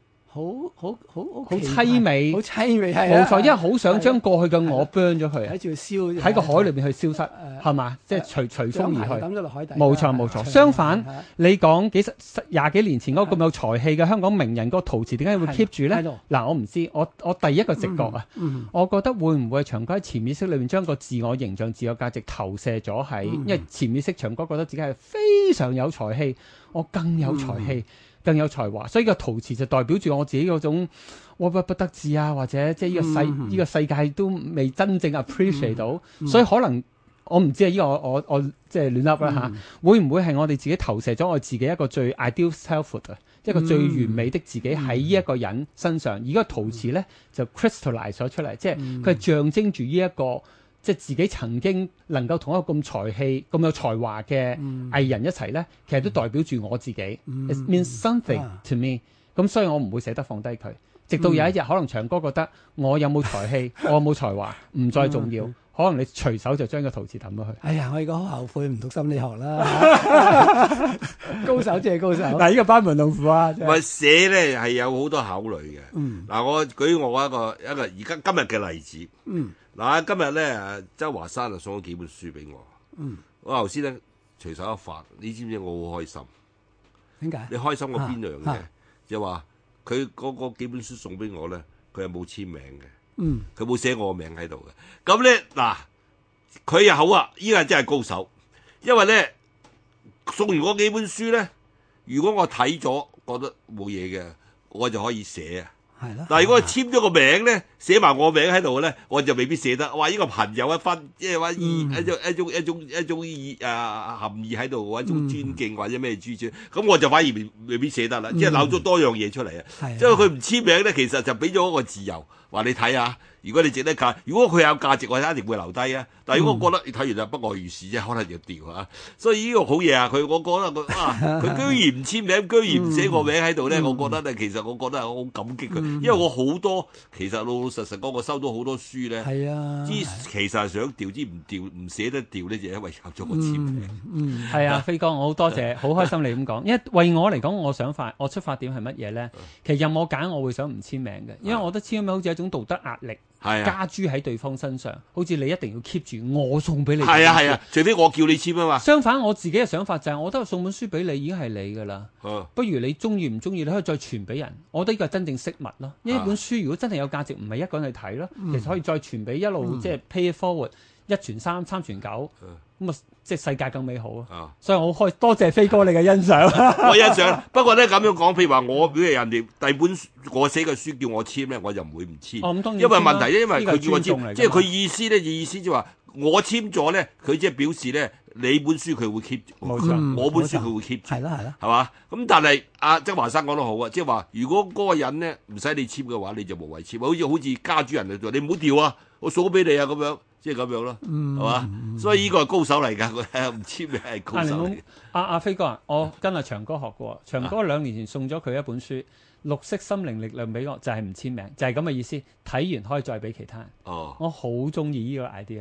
凄美， 好凄美係冇錯，因為好想將過去嘅我 burn 咗佢， 喺住燒喺個海裏邊去消失，係嘛？即係隨風而去， 抌咗落海底。 冇錯。相反，你講20幾年前嗰個咁有才氣嘅香港名人嗰個陶瓷，點解會 keep 住咧？嗱，我唔知，我第一個直覺啊，我覺得會唔會長哥喺潛意識裏邊將個自我形象、自我價值投射咗喺，因為潛意識長哥覺得自己係非常有才氣，我更有才氣。更有才華，所以個陶瓷就代表住我自己嗰種屈不得志啊，或者即係呢個世界都未真正 appreciate 到，所以可能我唔知啊，呢個我即係亂噏啦嚇，會唔會係我哋自己投射咗我自己一個最 ideal selfhood 啊，一個最完美的自己喺呢一個人身上，而個陶瓷咧就 crystallize 咗出嚟，即係佢係象徵住呢一個。即係自己曾經能夠同一個咁才氣、咁有才華嘅藝人一齊咧，其實都代表住我自己。It means something to me。咁所以我唔會捨得放低佢，直到有一日可能長哥覺得我有冇才氣、我有冇才華唔再重要，可能你隨手就將個陶瓷抌咗去。 哎呀，我而家好後悔唔讀心理學啦。高手即係高手。 嗱，呢個班門弄斧啊！ 唔係寫咧係有好多考慮嘅。嗱，我舉我一個而家今日嘅例子。嗱，今日咧周華山就送咗幾本書俾我。我頭先咧隨手一發，你知唔知我好開心？ 點解？ 你開心過邊樣嘅？就話佢嗰幾本書送俾我咧，佢係冇簽名嘅。佢冇寫我個名喺度嘅。咁咧嗱，佢又好啊！依個真係高手，因為咧送完嗰幾本書咧，如果我睇咗覺得冇嘢嘅，我就可以寫啊。 係啦。 但係如果簽咗個名咧，寫埋我名喺度咧，我就未必寫得。哇！呢個朋友一分，即係話一種含義喺度，或者一種尊敬或者咩諸處，咁我就反而未必寫得啦。即係扭咗多樣嘢出嚟啊！即係佢唔簽名咧，其實就俾咗一個自由，話你睇下。如果你值得價，如果佢有價值，我一定會留低啊！但係如果我覺得你睇完就不外如是啫，可能要掉啊！所以呢個好嘢啊！我覺得佢居然唔簽名，居然唔寫個名喺度咧，我覺得咧，其實我覺得係好感激佢，因為我好多其實老老實實講，我收到好多書咧，其實係想掉之唔掉，唔捨得掉咧，就因為有咗個簽名。 係啊，飛哥，我好多謝，好開心你咁講，因為為我嚟講，我出發點係乜嘢咧？其實任我揀，我會想唔簽名嘅，因為我覺得簽名好似一種道德壓力。加諸喺對方身上，好似你一定要 keep 住我送俾你。係啊，除非我叫你簽啊嘛。 相反，我自己嘅想法就係，我覺得送本書俾你已經係你噶啦。不如你中意唔中意，你可以再傳俾人。我覺得呢個係真正飾物咯。因為本書如果真係有價值，唔係一個人去睇咯，其實可以再傳俾一路即係 pay it forward， 1傳3，3傳9，咁啊即係世界更美好啊！所以我好多謝飛哥你嘅欣賞。 我欣賞，不過咧咁樣講，譬如話我表示人哋第本我寫嘅書叫我簽咧，我就唔會唔簽。因為問題因為佢叫我簽，即係佢意思即係話我簽咗咧，佢即係表示咧你本書佢會 keep，冇錯，我本書佢會 keep，係啦，係嘛？咁但係周華山講得好啊，即係話如果嗰個人咧唔使你簽嘅話，你就無謂簽，好似家主人嚟做，你唔好掉啊，我送俾你啊咁樣。即係咁樣咯，係嘛？所以呢個係高手嚟㗎，佢唔簽名係高手嚟。 阿飛哥啊，我跟阿長哥學過，長哥2年前送咗佢一本書《綠色心靈力量》俾我，就係唔簽名，就係咁嘅意思。睇完可以再俾其他人。我好中意呢個 idea。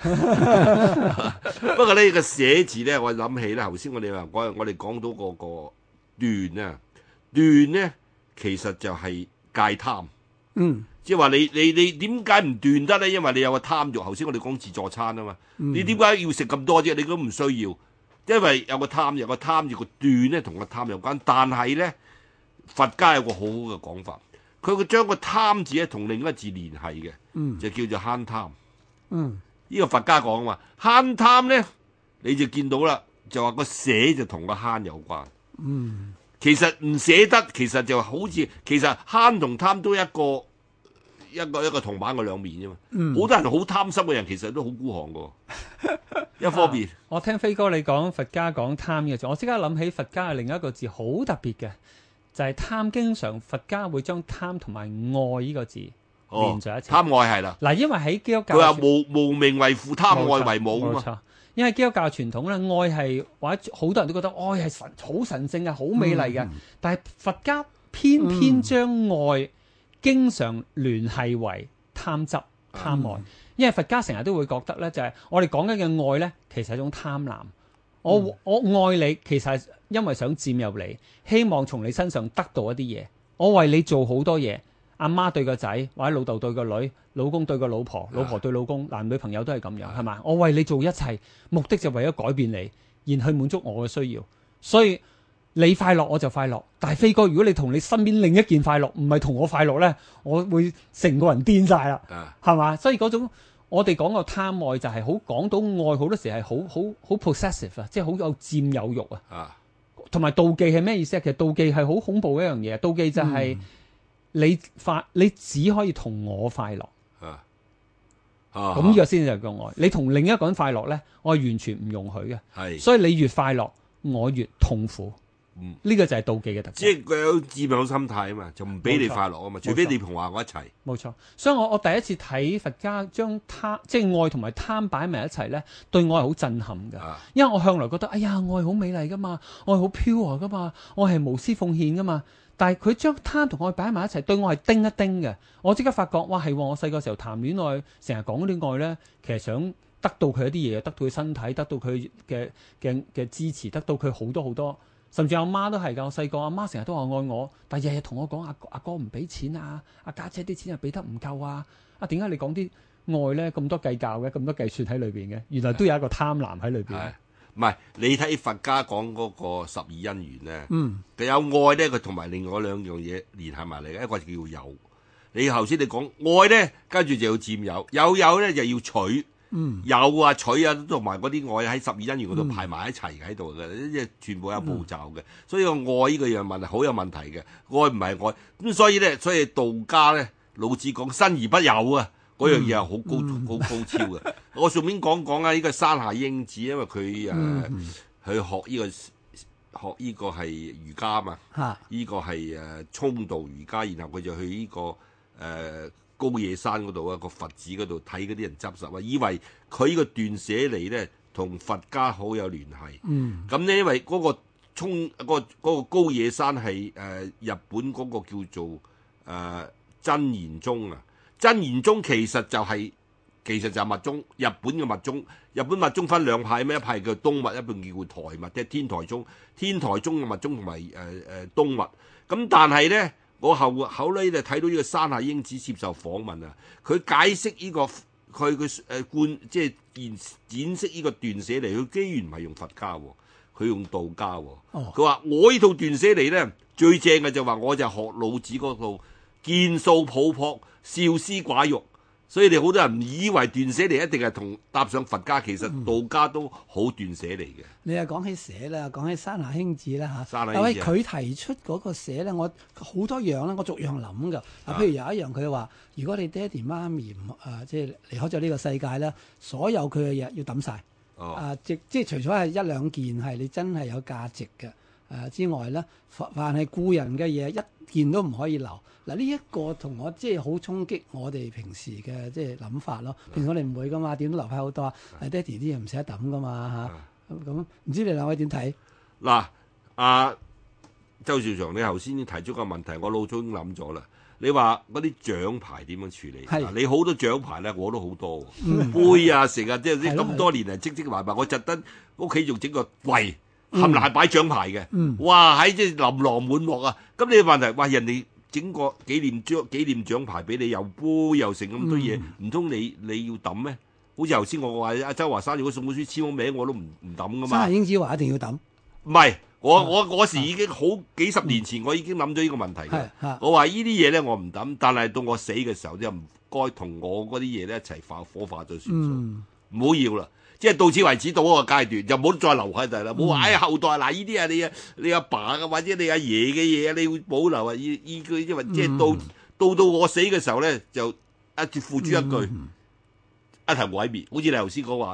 不過呢個寫字咧，我諗起咧，頭先我哋講到嗰個斷啊，斷咧其實就係戒貪。即係話你點解唔斷得咧？因為你有個貪欲。頭先我哋講自助餐啊嘛，你點解要食咁多啫？你都唔需要，因為有個貪欲，個斷咧同個貪有關。但係咧，佛家有個好好嘅講法，佢會將個貪字咧同另一個字連繫嘅，就叫做慳貪。呢個佛家講啊嘛，慳貪咧你就見到啦，就話個捨就同個慳有關。其實唔捨得，其實就好似其實慳同貪都一個銅板嘅兩面啫嘛。好多人好貪心嘅人，其實都好孤寒噶。一方面， 我聽飛哥你講佛家講貪嘅時候，我即刻諗起佛家嘅另一個字好特別嘅，就係貪。經常佛家會將貪同埋愛呢個字連在一齊。 貪愛係啦。 嗱，因為喺基督教， 佢話無名為父，貪愛為母啊嘛。 冇錯，因為基督教傳統咧，愛係或者好多人都覺得愛係好神聖嘅、好美麗嘅，但係佛家偏偏將愛經常聯繫為貪執、貪愛。因為佛家成日都會覺得咧，就係我哋講緊嘅愛咧，其實係一種貪婪。我愛你，其實係因為想佔有你，希望從你身上得到一啲嘢。我為你做好多嘢，阿媽對個仔，或者老豆對個女，老公對個老婆，老婆對老公，男女朋友都係咁樣，係嘛？我為你做一切，目的就為咗改變你，然去滿足我嘅需要。所以你快樂我就快樂，但係飛哥，如果你同你身邊另一件快樂，唔係同我快樂呢，我會成個人癲晒啦，係嘛？所以嗰種我哋講個貪愛就係好講到愛，好多時係好 possessive 啊，即係好有佔有慾啊。同埋妒忌係咩意思啊？其實妒忌係好恐怖嘅一樣嘢，妒忌就係你只可以同我快樂，咁呢個先至係個愛。你同另一個人快樂呢，我係完全唔容許嘅。所以你越快樂，我越痛苦。呢個就係妒忌嘅特質。即係佢有佔有心態啊嘛，就唔俾你快樂啊嘛，除非你同我一齊。 冇錯。所以我第一次睇佛家將即係愛同埋貪擺埋一齊咧，對我係好震撼㗎。因為我向來覺得，哎呀，愛好美麗㗎嘛，愛好 pure 㗎嘛，愛係無私奉獻㗎嘛。但係佢將貪同愛擺埋一齊，對我係叮一叮嘅。我即刻發覺，哇，係喎！我細個時候談戀愛，成日講嗰啲愛咧，其實想得到佢一啲嘢，得到佢身體，得到佢嘅支持，得到佢好多好多。甚至阿媽都係㗎，我細個阿媽成日都話愛我，但係日日同我講阿哥唔俾錢啊，阿家姐啲錢又俾得唔夠啊，點解你講啲愛咧咁多計較嘅，咁多計算喺裏邊嘅？原來都有一個貪婪喺裏邊。 唔係你睇佛家講嗰個12因緣咧，佢有愛咧，佢同埋另外兩樣嘢連繫埋嚟嘅，一個叫有。你頭先你講愛咧，跟住就要佔有，有咧就要取。有啊取啊，同埋嗰啲愛喺12因緣嗰度排埋一齊喺度嘅，即係全部有步驟嘅。所以個愛呢個樣問題好有問題嘅，愛唔係愛咁，所以道家咧，老子講生而不有啊，嗰樣嘢係好高超嘅。我順便講講啊，呢個山下英子，因為佢去學呢個係瑜伽嘛，呢個係沖道瑜伽，然後佢就去呢個高野山嗰度啊，個佛寺嗰度睇嗰啲人執拾啊，以為佢呢個斷捨離咧同佛家好有聯繫。咁咧因為嗰個高野山係日本嗰個叫做真言宗啊，真言宗其實就係密宗，日本嘅密宗。日本密宗分兩派咩？一派叫東密，一派叫台密，即係天台宗。天台宗嘅密宗同埋東密。咁但係咧。我後嚟就睇到呢個山下英子接受訪問啊，佢解釋呢個佢即係展示呢個斷捨離，佢居然唔係用佛家，佢用道家。佢話我呢套斷捨離咧最正嘅就話我就學老子嗰套見素抱樸，少私寡欲。所以你好多人以為斷捨離一定係同搭上佛家，其實道家都好斷捨離嘅。 你又講起捨啦，講起山下英子啦嚇， 因為佢提出嗰個捨咧，我好多樣啦，我逐樣諗㗎。譬如有一樣佢話，如果你爹哋媽咪即係離開咗呢個世界咧，所有佢嘅嘢要抌晒。即係除咗係一兩件係你真係有價值嘅之外咧，凡係故人嘅嘢一件都唔可以留。嗱，呢一個同我即係好衝擊我哋平時嘅即係諗法咯。平時我哋唔會噶嘛，點都留翻好多。爹哋啲嘢唔捨得抌噶嘛嚇。咁唔知你兩位點睇？ 嗱，周兆祥，你頭先提出個問題，我腦中已經諗咗啦。你話嗰啲獎牌點樣處理？你好多獎牌咧，我都好多杯啊，成日即係咁多年嚟積埋埋，我特登屋企仲整個櫃，冚唪唥擺獎牌嘅。哇！喺即係琳琅滿目啊！咁你問題話人哋整個紀念獎牌俾你，又杯又成咁多嘢，唔通你要抌咩？好似頭先我話阿周華山如果送本書簽個名，我都唔抌噶嘛。 山下英子話一定要抌。 唔係，我嗰時已經好幾十年前，我已經諗咗呢個問題嘅。我話呢啲嘢咧，我唔抌，但係到我死嘅時候，就唔該同我嗰啲嘢咧一齊火化咗算數，唔好要啦。即係到此為止，到嗰個階段就唔好再留喺度啦。冇話唉後代嗱，呢啲係你阿爸嘅或者你阿爺嘅嘢，你會保留啊？依句因為即係到我死嘅時候咧，就付諸一句一頭毀滅。好似你頭先講話，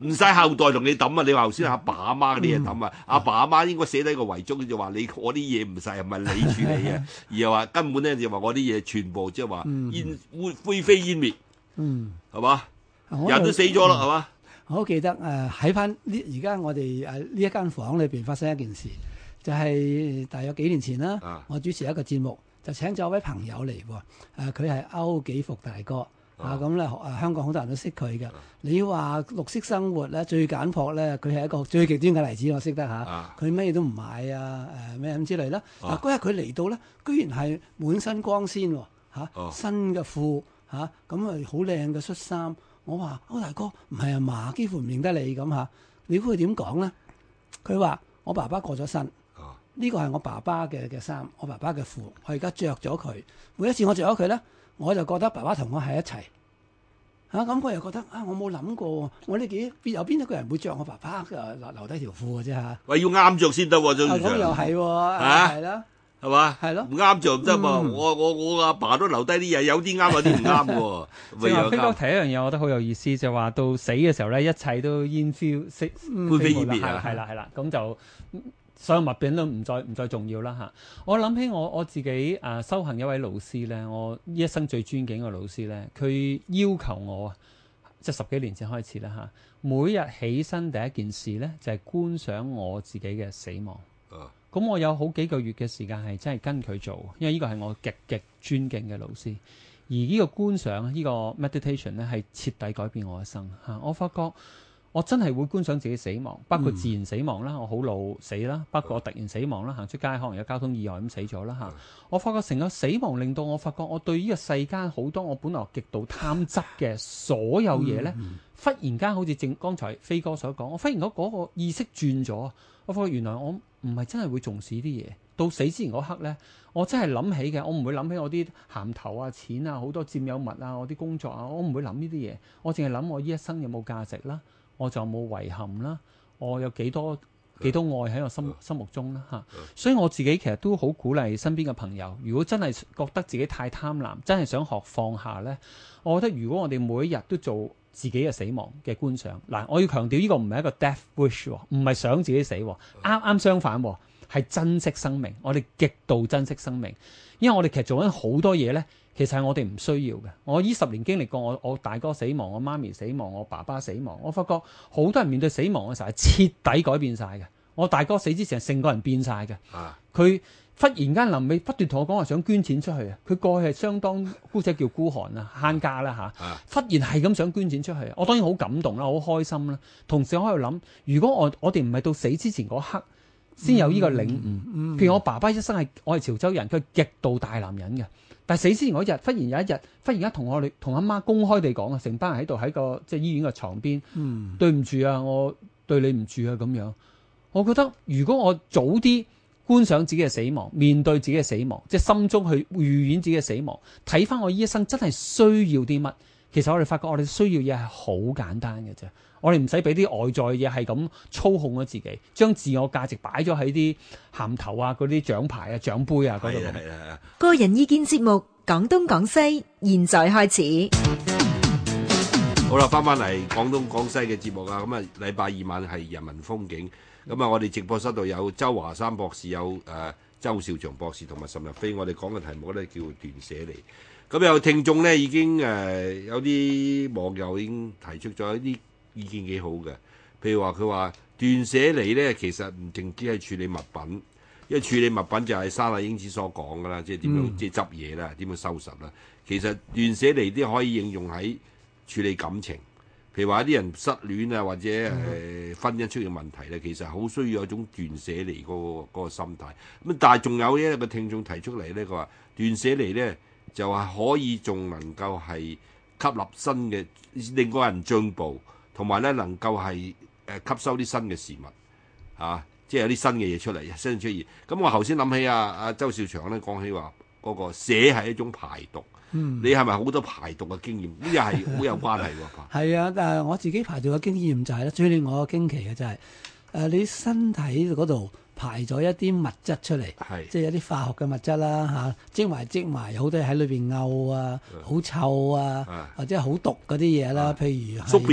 唔使後代同你抌啊！你話頭先阿爸阿媽嗰啲嘢抌啊，阿爸阿媽應該寫低個遺囑就話我啲嘢唔使係咪你處理啊？而係話根本咧就話我啲嘢全部即係話灰飛煙滅，係嘛？人都死咗啦，係嘛？ 我好記得喺翻呢而家我哋呢一間房裏邊發生一件事，就係大約幾年前啦。我主持一個節目，就請咗一位朋友嚟喎。佢係歐紀福大哥。咁咧香港好多人都識佢嘅。你話綠色生活咧最簡樸咧，佢係一個最極端嘅例子，我識得嚇。佢乜嘢都唔買咩咁之類啦。嗰日佢嚟到咧，居然係滿身光鮮喎，新嘅褲咁好靚嘅恤衫。我話歐大哥唔係啊嘛，幾乎唔認得你咁嚇。你估佢點講咧？佢話我爸爸過咗身，呢個係我爸爸嘅衫，我爸爸嘅褲，我而家着咗佢。每一次我着咗佢咧，我就覺得爸爸同我喺一齊咁佢又覺得我冇諗過，我呢有邊一個人會着我爸爸留低條褲嘅啫嚇？喂， 要啱着先得喎，張咁又係喎，係啦， 係嘛？ 係咯， 唔啱着唔得喎。我阿爸都留低啲嘢，有啲啱，有啲唔啱喎。 正話飛哥提一樣嘢，我覺得好有意思，就話到死嘅時候咧，一切都煙灰飛煙滅係啦，咁就。所有物品都唔再重要啦嚇！我諗起我自己修行一位老師咧，我一生最尊敬嘅老師咧，佢要求我即係10幾年前開始啦嚇，每日起身第一件事咧就係觀想我自己嘅死亡。咁我有好幾個月嘅時間係真係跟佢做，因為呢個係我極尊敬嘅老師。而呢個觀想呢個 meditation 咧係徹底改變我一生嚇。我發覺。我真係會觀想自己死亡，包括自然死亡啦，我好老死啦，包括我突然死亡啦，行出街可能有交通意外咁死咗啦嚇。我發覺成個死亡令到我發覺我對呢個世間好多我本來極度貪執嘅所有嘢咧，忽然間好似剛才飛哥所講，我忽然嗰個意識轉咗，我發覺原來我唔係真係會重視啲嘢。到死之前嗰刻咧，我真係諗起嘅，我唔會諗起我啲銜頭啊、錢啊、好多佔有物啊、我啲工作啊，我唔會諗呢啲嘢，我淨係諗我呢一生有冇價值啦。我就冇遺憾啦，我有幾多愛喺我心目中啦嚇，所以我自己其實都好鼓勵身邊嘅朋友，如果真係覺得自己太貪婪，真係想學放下呢，我覺得如果我哋每一日都做自己嘅死亡嘅觀想，嗱，我要強調呢個唔係一個 death wish， 唔係想自己死，啱相反，係珍惜生命，我哋極度珍惜生命，因為我哋其實做緊好多嘢呢。其實係我哋唔需要嘅。我呢10年經歷過我大哥死亡，我媽咪死亡，我爸爸死亡，我發覺好多人面對死亡嘅時候係徹底改變晒嘅。我大哥死之前係成個人變晒嘅。佢忽然間臨尾不斷同我講話想捐錢出去啊！佢過去係相當姑且叫孤寒啊，慳家啦嚇。忽然係咁想捐錢出去，我當然好感動啦，好開心啦。同時我喺度諗，如果我哋唔係到死之前嗰刻先有呢個領悟，譬如我爸爸一生我係潮州人，佢係極度大男人嘅。但係死之前嗰日，忽然有一日，忽然間同阿媽公開地講啊，成班人喺度喺個即係醫院嘅床邊，對唔住啊，我對你唔住啊咁樣。我覺得如果我早啲觀想自己嘅死亡，面對自己嘅死亡，即係心中去預演自己嘅死亡，睇翻我呢一生真係需要啲乜？其實我哋發覺我哋需要嘢係好簡單嘅啫。我哋唔使俾啲外在嘢係咁操控咗自己，將自我價值擺咗喺啲銜頭啊、嗰啲獎牌啊、獎杯啊嗰度。 係。 個人意見節目講東講西，現在開始。 好啦，翻嚟廣東廣西嘅節目啊，咁啊禮拜二晚係人民風景，咁啊我哋直播室度有周華山博士，有周兆祥博士同埋岑日飛，我哋講嘅題目咧叫斷捨離。咁有聽眾咧已經有啲網友已經提出咗一啲意見幾好嘅，譬如話佢話斷捨離咧，其實唔淨止係處理物品，因為處理物品就係山下英子所講噶啦，即係點樣即係執嘢啦，點樣收拾啦。其實斷捨離都可以應用喺處理感情，譬如話啲人失戀啊，或者婚姻出現問題咧，其實好需要有一種斷捨離嗰個心態。咁但係仲有一個聽眾提出嚟咧，佢話斷捨離咧就係可以仲能夠係吸納新嘅，令個人進步，同埋咧能夠係吸收啲新嘅事物，即係有啲新嘅嘢出嚟，新出現。咁我頭先諗起阿周兆祥咧講起話嗰個寫係一種排毒。你係咪好多排毒嘅經驗？呢又係好有關係喎。 係啊，但係我自己排毒嘅經驗就係咧，最令我驚奇嘅就係你身體嗰度排咗一啲物質出嚟，即係一啲化學嘅物質啦嚇，積埋好多喺裏邊嘔啊，好臭啊，或者好毒嗰啲嘢啦，譬如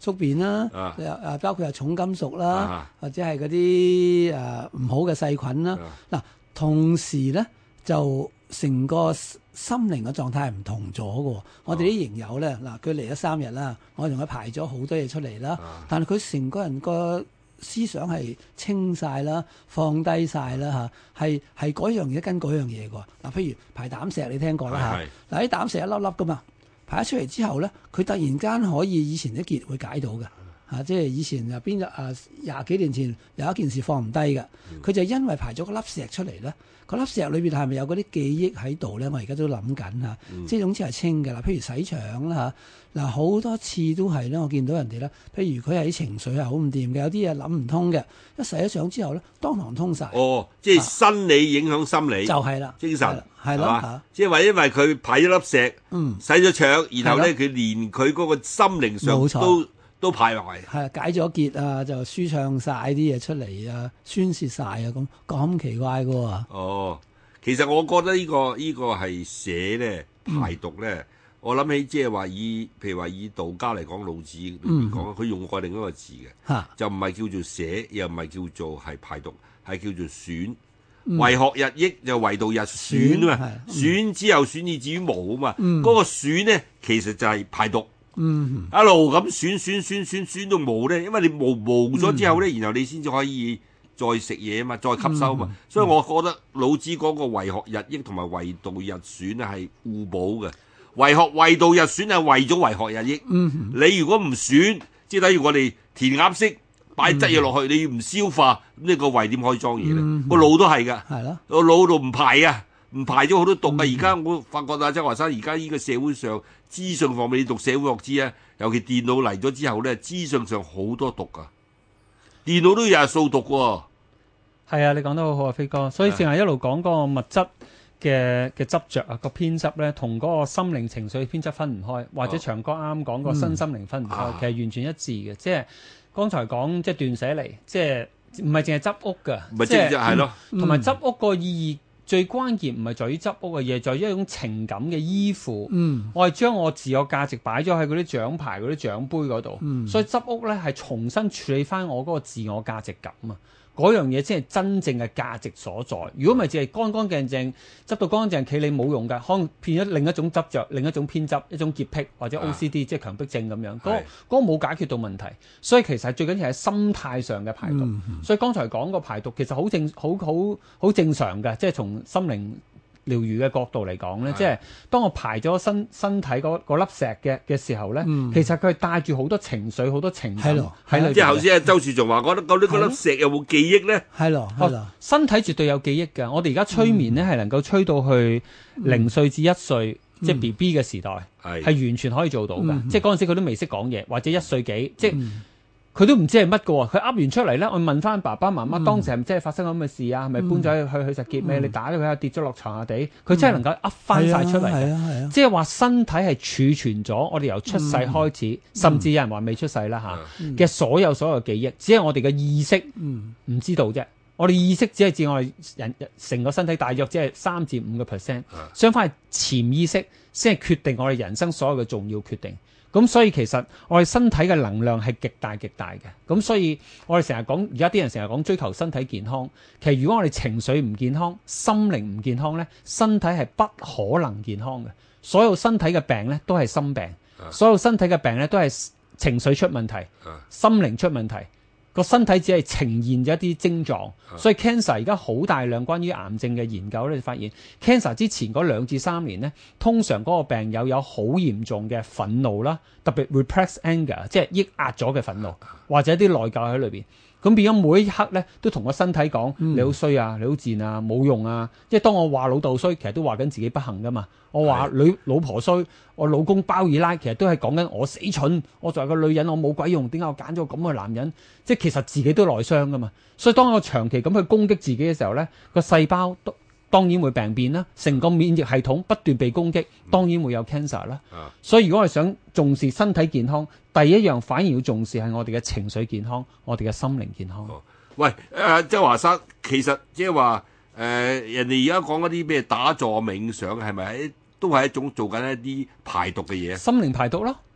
宿便啦，包括係重金屬啦，或者係嗰啲唔好嘅細菌啦。嗱，同時咧就成個心靈嘅狀態係唔同咗嘅。我哋啲營友咧，嗱佢嚟咗3日啦，我同佢排咗好多嘢出嚟啦，但係佢成個人個思想係清晒啦，放低晒啦嚇，係嗰樣嘢跟嗰樣嘢喎。嗱，譬如排膽石，你聽過啦嚇。嗱，啲膽石一粒粒噶嘛，排咗出嚟之後咧，佢突然間可以以前啲結會解到嘅。即係以前入邊20幾年前有一件事放唔低嘅，佢就因為排咗個粒石出嚟咧，個粒石裏邊係咪有嗰啲記憶喺度咧？我而家都諗緊嚇，即係總之係清嘅啦。譬如洗腸啦嚇，嗱好多次都係咧，我見到人哋咧，譬如佢係啲情緒係好唔掂嘅，有啲嘢諗唔通嘅，一洗咗腸之後咧，當堂通晒。 哦，即係生理影響心理， 就係啦， 精神係啦， 即係話因為佢排咗粒石，洗咗腸，然後咧佢連佢嗰個心靈上都排埋， 係解咗結啊，就舒暢晒啲嘢出嚟啊，宣洩晒啊，咁奇怪嘅喎。 哦，其實我覺得呢個係寫咧排毒咧，我諗起即係話譬如話以道家嚟講，老子裏面講，佢用過另一個字嘅，就唔係叫做寫，又唔係叫做係排毒，係叫做損。為學日益就為道日損啊嘛，損之後損以至於無啊嘛，嗰個損咧其實就係排毒。一路咁損到冇咧，因為你冇咗之後咧，然後你先至可以再食嘢啊嘛，再吸收嘛。所以我覺得老子嗰個為學日益同埋為道日損係互補嘅。為道日損係為咗為學日益。你如果唔損，即係等於我哋填鴨式擺質嘢落去，你要唔消化，咁呢個胃點可以裝嘢咧？個腦都係㗎，個腦度唔排啊！唔排咗好多毒啊！而家我發覺周華山而家呢個社會上資訊方面，你讀社會學知啊，尤其電腦嚟咗之後咧，資訊上好多毒噶，電腦都有日掃毒喎。 係啊，你講得好好啊，飛哥。所以淨係一路講嗰個物質嘅執着啊，個偏執咧，同嗰個心靈情緒偏執分唔開，或者長哥啱講個身心靈分唔開，其實完全一致嘅。即係剛才講即係斷捨離，即係唔係淨係執屋㗎， 即係係咯， 同埋執屋個意義。最關鍵唔係在於執屋嘅嘢，在於一種情感嘅依附。我係將我自我價值擺咗喺嗰啲獎牌、嗰啲獎杯嗰度，所以執屋咧係重新處理翻我嗰個自我價值感啊！嗰樣嘢先係真正嘅價值所在。如果唔係淨係乾乾淨淨執到乾淨企理冇用㗎，可能變咗另一種執着、另一種偏執、一種潔癖或者 OCD，即係強迫症咁樣。嗰個冇解決到問題，所以其實最緊要係心態上嘅排毒。所以剛才講個排毒其實好正常嘅，即係從心靈療癒嘅角度嚟講咧，即係當我排咗身體嗰粒石嘅時候咧，其實佢係帶住好多情緒、好多情感喺裏邊。 即係頭先阿周樹仲話覺得嗰粒石有冇記憶咧？ 係咯， 身體絕對有記憶㗎。我哋而家催眠咧係能夠催到去0歲至1歲，即係 BB 嘅時代，係完全可以做到㗎。即係嗰陣時佢都未識講嘢，或者1歲幾，即係。佢都唔知係乜嘅喎，佢噏完出嚟咧，我問翻爸爸媽媽當時係咪真係發生咁嘅事啊？係咪搬咗去實結咩？你打咗佢下跌咗落床下地，佢真係能夠噏翻晒出嚟嘅。即係話身體係儲存咗我哋由出世開始，甚至有人話未出世啦嘅所有記憶，只係我哋嘅意識唔知道啫。我哋意識只係佔我哋人成個身體大約只係3至5%，相反係潛意識先係決定我哋人生所有嘅重要決定。咁所以其實我哋身體嘅能量係極大嘅，咁所以我哋成日講，而家啲人成日講追求身體健康，其實如果我哋情緒唔健康、心靈唔健康咧，身體係不可能健康嘅。所有身體嘅病咧都係心病，所有身體嘅病咧都係情緒出問題、心靈出問題。個身體只係呈現咗一啲症狀，所以 cancer 而家好大量關於癌症嘅研究咧，發現 cancer 之前嗰2至3年咧，通常嗰個病友有好嚴重嘅憤怒啦，特別 repressed anger， 即係抑壓咗嘅憤怒，或者啲內疚喺裏邊。咁變咗每一刻咧，都同個身體講：你好衰啊，你好賤啊，冇用啊！即係當我話老豆衰，其實都話緊自己不幸噶嘛。我話老婆衰，我老公包二奶，其實都係講緊我死蠢。我作為個女人，我冇鬼用，點解我揀咗咁嘅男人？即係其實自己都內傷噶嘛。所以當我長期咁去攻擊自己嘅時候咧，個細胞都當然會病變啦，成個免疫系統不斷被攻擊，當然會有 cancer 啦。所以如果我哋想重視身體健康，第一樣反而要重視係我哋嘅情緒健康，我哋嘅心靈健康。 喂，周華山，其實即係話人哋而家講嗰啲咩打坐冥想，係咪都係一種做緊一啲排毒嘅嘢？ 心靈排毒咯，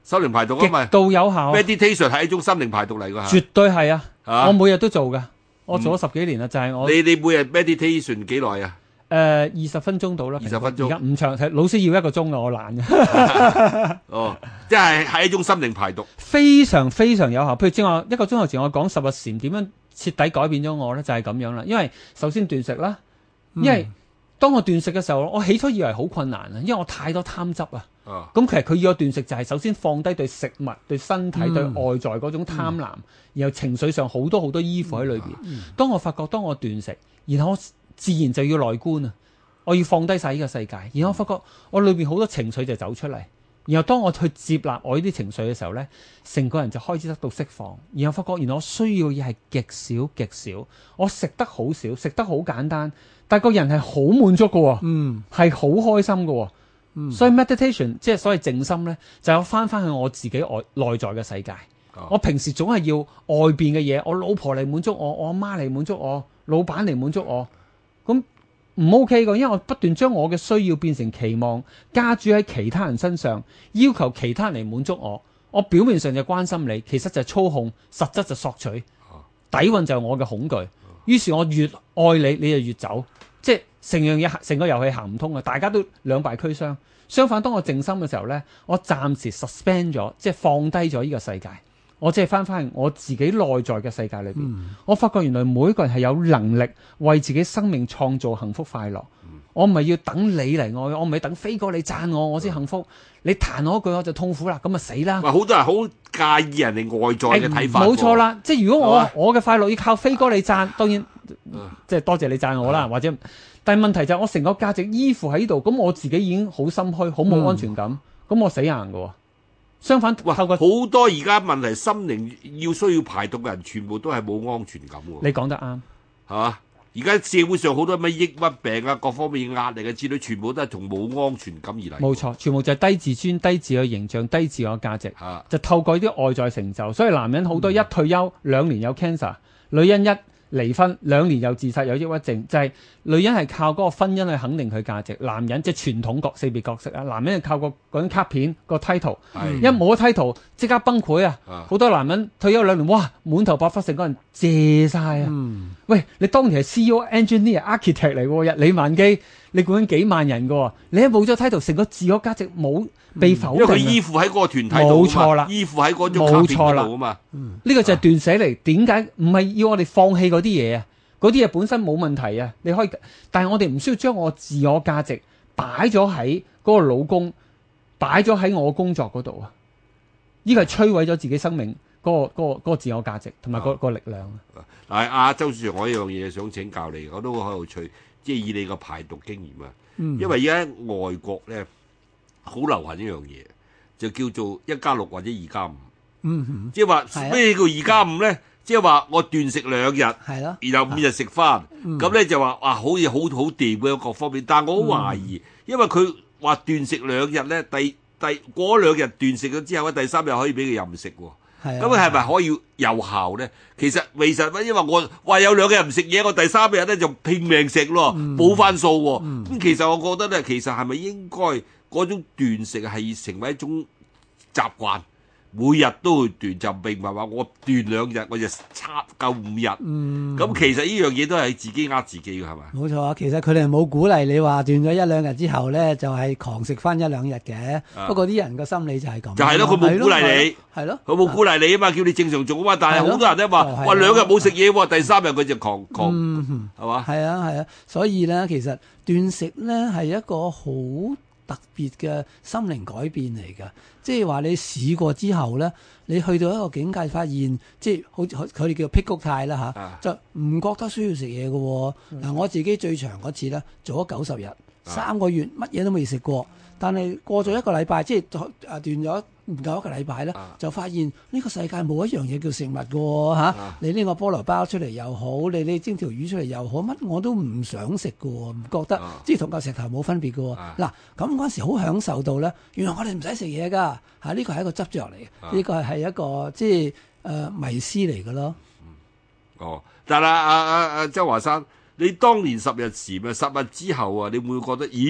心靈排毒啊嘛， 極度有效。 meditation 係一種心靈排毒嚟㗎， 絕對係啊！ 啊我每日都做㗎，我做咗10幾年啦，就係我你每日 meditation 幾耐啊 ？20分鐘到啦 ，20分鐘， 而家唔長，老師要1個鐘㗎，我懶嘅。 哦，即係一種心靈排毒， 非常非常有效。譬如正話1個鐘頭前我講10日禪點樣徹底改變咗我咧，就係咁樣啦。因為首先斷食啦，因為當我斷食嘅時候，我起初以為好困難啊，因為我太多貪執啊。咁其實佢要我斷食就係首先放低對食物、對身體、對外在嗰種貪婪，然後情緒上好多好多依附喺裏邊。當我發覺當我斷食，然後我自然就要內觀啊，我要放低晒呢個世界，然後我發覺我裏邊好多情緒就走出嚟。然後當我去接納我呢啲情緒嘅時候呢，成個人就開始得到釋放。然後發覺原來我需要嘅嘢係極少極少，我食得好少，食得好簡單，但係個人係好滿足嘅喎，係好開心嘅喎。所以 meditation 即係所謂靜心呢，就係我翻去我自己內在嘅世界。我平時總係要外邊嘅嘢，我老婆嚟滿足我，我阿媽嚟滿足我，老闆嚟滿足我，咁唔 OK 嘅，因為我不斷將我嘅需要變成期望，加諸喺其他人身上，要求其他人嚟滿足我。我表面上就關心你，其實就係操控，實質就索取。底蘊就係我嘅恐懼。於是我越愛你，你就越走，即係成個遊戲行唔通嘅，大家都兩敗俱傷。相反，當我靜心嘅時候呢，我暫時 suspend 咗，即係放低咗呢個世界，我即係翻去我自己內在嘅世界裏邊。我發覺原來每一個人係有能力為自己生命創造幸福快樂。我唔係要等你嚟愛，我唔係等飛哥你讚我先幸福。你彈我一句我就痛苦啦，咁咪死啦！ 好多人好介意人哋外在嘅睇法。 冇錯啦，即係如果我嘅快樂要靠飛哥你讚，當然即係多謝你讚我啦，或者。但係問題就係我成個價值依附喺度，咁我自己已經好心虛，好冇安全感，咁我死硬㗎喎。相反， 好多而家問題心靈需要排毒嘅人，全部都係冇安全感喎。 你講得啱， 係嘛？而家社會上好多咩抑鬱病啊，各方面壓力嘅之類，全部都係從冇安全感而嚟。 冇錯，全部就係低自尊、低自我形象、低自我價值，就透過啲外在成就。所以男人好多一退休2年有 cancer， 女人一離婚2年又自殺有抑鬱症，就係女人係靠嗰個婚姻去肯定佢價值，男人即係傳統性別角色啊，男人係靠嗰張卡片個 title，一冇咗 title 即刻崩潰啊！好多男人退休2年，哇，滿頭白髮，成個人謝晒啊！喂，你當年係 CEO、engineer、architect 嚟喎，日理萬機，你管緊幾萬人㗎喎，你一冇咗 title，成個自我價值冇被否定， 因為佢依附喺嗰個團體度， 冇錯啦， 依附喺嗰種卡片度啊嘛。 呢個就係斷捨離。點解唔係要我哋放棄嗰啲嘢啊？嗰啲嘢本身冇問題啊，你可以，但係我哋唔需要將我自我價值擺咗喺嗰個老公，擺咗喺我工作嗰度啊！呢個係摧毀咗自己生命嗰個自我價值同埋個力量啊！ 係阿周樹，我有樣嘢想請教你，我都好有趣，即係以你個排毒經驗啊。因為而家外國咧好流行一樣嘢，就叫做1+6或者2+5。即係話咩叫2+5咧？即係話我斷食2日，然後5日食翻，咁咧就話好似好掂嘅各方面。但係我好懷疑，因為佢話斷食2日咧，過2日斷食咗之後咧，第3日可以俾佢任食喎。咁佢係咪可以有效咧？其實因為我話有2日唔食嘢，我第3日咧就拼命食咯，補翻數喎。咁其實我覺得咧，其實係咪應該嗰種斷食係成為一種習慣？每日都會斷，就並唔係話我斷2日我就差夠5日。咁其實呢樣嘢都係自己呃自己嘅，係咪？ 冇錯啊，其實佢哋冇鼓勵你話斷咗1-2日之後咧，就係狂食翻1-2日嘅。不過啲人個心理就係咁。 就係咯，佢冇鼓勵你。 係咯， 佢冇鼓勵你啊嘛，叫你正常做啊嘛。但係好多人咧話，2日冇食嘢喎，第3日佢就狂係嘛？ 係啊，所以咧其實斷食咧係一個好特別嘅心靈改變嚟㗎，即係話你試過之後咧，你去到一個境界，發現即係好佢哋叫辟谷態啦嚇，就唔覺得需要食嘢嘅喎。嗱，我自己最長嗰次咧，做咗90日，3個月乜嘢都未食過，但係過咗1個禮拜，即係斷咗唔夠1個禮拜咧，就發現呢個世界冇一樣嘢叫食物嘅喎嚇。你呢個菠蘿包出嚟又好，你呢蒸條魚出嚟又好，乜我都唔想食嘅喎，唔覺得即係同嚿石頭冇分別嘅喎。嗱，咁嗰陣時好享受到咧，原來我哋唔使食嘢㗎嚇，呢個係一個執着嚟嘅，呢個係一個即係迷思嚟嘅咯。 但係阿周華山，你當年10日禪啊，10日之後啊，你會覺得咦？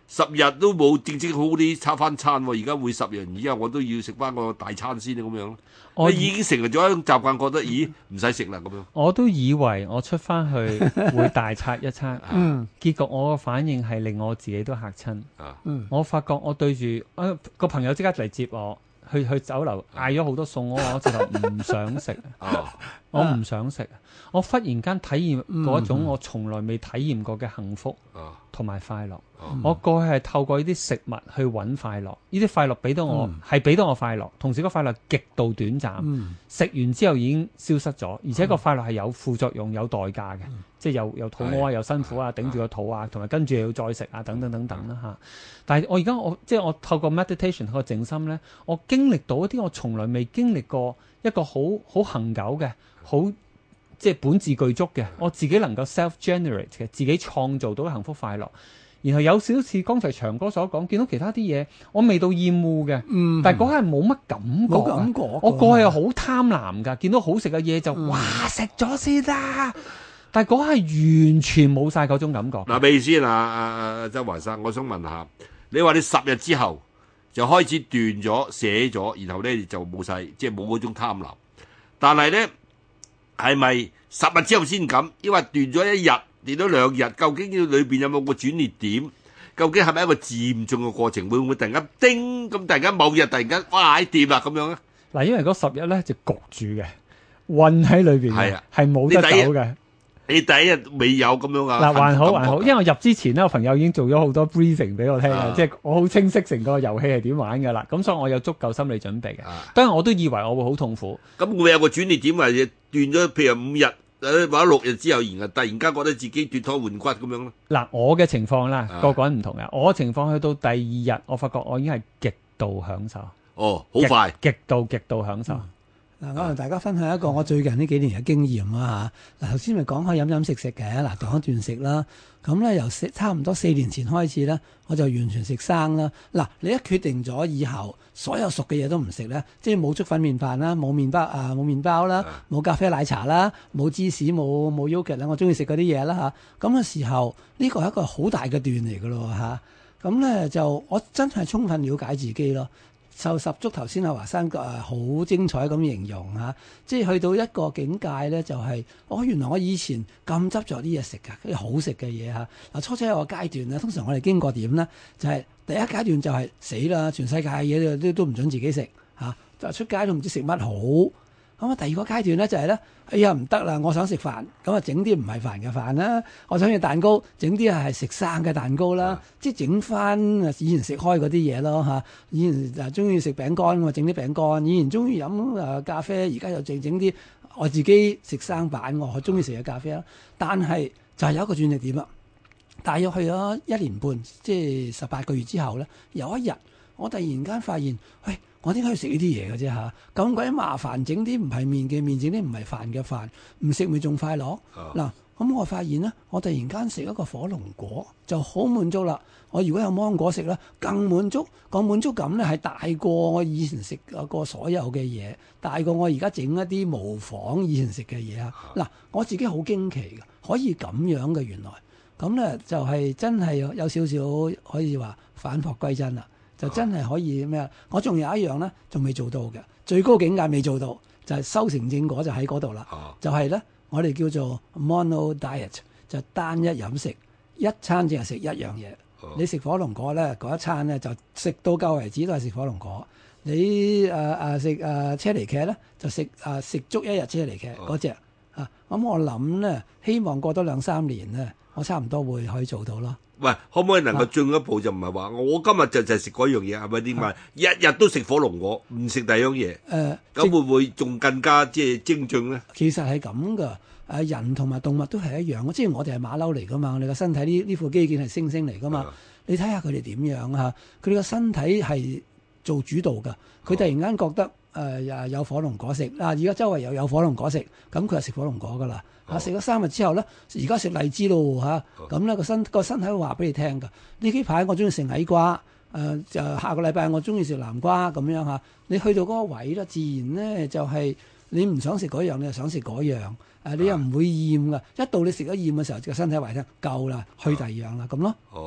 10日都冇正正好啲叉翻餐喎，而家會10日以後我都要食翻個大餐先咁樣。你已經成為咗一種習慣，覺得咦唔使食啦咁樣。 我都以為我出翻去會大餐一餐，結果我個反應係令我自己都嚇親。我發覺我對住個朋友即刻嚟接我。去酒樓嗌咗好多餸，我直頭唔想食，我唔想食。我忽然間體驗嗰種我從來未體驗過嘅幸福同埋快樂。我過去係透過呢啲食物去揾快樂，呢啲快樂俾到我係俾到我快樂，同時個快樂極度短暫，食完之後已經消失咗，而且個快樂係有副作用、有代價嘅，即係又肚餓啊、又辛苦啊、頂住個肚啊，同埋跟住又要再食啊，等等等等啦嚇。但係我而家即係我透過 meditation 個靜心咧，我經歷到一啲我從來未經歷過一個好恆久嘅好。即係本自具足嘅，我自己能夠 self-generate 嘅，自己創造到幸福快樂。然後有少少似剛才長哥所講，見到其他啲嘢，我未到厭惡嘅，但係嗰刻係冇乜感覺。冇感覺。我過去係好貪婪㗎，見到好食嘅嘢就哇食咗先啦。但係嗰刻係完全冇晒嗰種感覺。 嗱，咩意思啊？周華山，我想問下，你話你10日之後就開始斷咗、寫咗，然後咧就冇晒，即係冇嗰種貪婪，但係咧。係咪10日之後先咁？因為斷咗1日，斷咗2日，究竟要裏邊有冇個轉捩點？究竟係咪一個漸進嘅過程？會唔會突然間叮咁？突然間某日突然間哇掂啦咁樣咧？ 嗱，因為嗰10日咧就焗住嘅，韞喺裏邊嘅，係冇得走嘅。 你第一日未有咁樣啊？ 嗱，還好，因為我入之前咧，我朋友已經做咗好多 briefing 俾我聽嘅，即係我好清晰成個遊戲係點玩㗎啦。咁所以我有足夠心理準備嘅。當然我都以為我會好痛苦。 咁會有個轉捩點，或者斷咗譬如5日或者6日之後，然後突然間覺得自己脫胎換骨咁樣咧？嗱， 我嘅情況啦，個個人唔同嘅。我嘅情況去到第2日，我發覺我已經係極度享受。 哦，好快， 極度享受。 嗱，我同大家分享一個我最近呢幾年嘅經驗啦嚇。嗱，頭先咪講開飲食嘅，嗱講斷食啦。咁咧由差唔多4年前開始咧，我就完全食生啦。嗱，你一決定咗以後所有熟嘅嘢都唔食咧，即係冇粥粉麵飯啦，冇麵包啦，冇咖啡奶茶啦，冇芝士冇 yogurt 啦，我中意食嗰啲嘢啦嚇。咁嘅時候，呢個係一個好大嘅段嚟㗎咯嚇。咁咧就我真係充分了解自己咯。就十足頭先阿華山好精彩咁形容嚇，即係去到一個境界咧，就係原來我以前咁執着啲嘢食㗎，啲好食嘅嘢嚇。嗱，初初有個階段咧，通常我哋經過點咧，就係第一階段就係死啦，全世界嘅嘢都唔準自己食嚇，就出街都唔知食乜好。咁啊，第二個階段咧就係咧，哎呀唔得啦，我想食飯，咁啊整啲唔係飯嘅飯啦，我想食蛋糕，整啲係食生嘅蛋糕啦，即係整翻以前食開嗰啲嘢咯嚇。以前中意食餅乾，我整啲餅乾；以前中意飲咖啡，而家又整啲我自己食生版，我中意食嘅咖啡啦。但係就係有一個轉捩點啦，大約去咗1年半，即係18個月之後咧，有一日我突然間發現，喂！我點解要食呢啲嘢嘅啫嚇？咁鬼麻煩，整啲唔係麵嘅麵，整啲唔係飯嘅飯，唔食咪仲快樂？嗱，咁我發現咧，我突然間食一個火龍果就好滿足啦。我如果有芒果食咧，更滿足。個滿足感咧係大過我以前食過所有嘅嘢，大過我而家整一啲模仿以前食嘅嘢啊！嗱，我自己好驚奇嘅，可以咁樣嘅原來。咁咧就係真係有少少可以話返璞歸真啦。就真係可以咩啊？我仲有一樣咧，仲未做到嘅最高境界未做到，就係修成正果就喺嗰度啦。就係咧，我哋叫做 mono diet，就單一飲食，一餐淨係食一樣嘢。你食火龍果咧，嗰一餐咧就食到夠為止都係食火龍果。你食車厘茄咧，就食足一日車厘茄嗰隻啊。咁我諗咧，希望過多2-3年咧，我差唔多會可以做到咯。 喂，可唔可以能夠進一步就唔係話我今日就食嗰樣嘢，係咪點解日日都食火龍果，唔食第二樣嘢？咁會唔會仲更加即係精進咧？ 其實係咁噶，人同埋動物都係一樣，即係我哋係馬騮嚟噶嘛，我哋個身體呢副機件係猩猩嚟噶嘛。你睇下佢哋點樣嚇，佢哋個身體係做主導噶。佢突然間覺得有火龍果食，而家周圍又有火龍果食，咁佢就食火龍果噶啦。食咗3日之後咧，而家食荔枝咯嚇，咁咧個身體會話俾你聽噶。呢幾排我中意食矮瓜，就下個禮拜我中意食南瓜咁樣嚇。你去到嗰個位咧，自然咧就係你唔想食嗰樣，你就想食嗰樣，你又唔會厭噶。一到你食咗厭嘅時候，個身體話聽夠啦，去第二樣啦咁咯。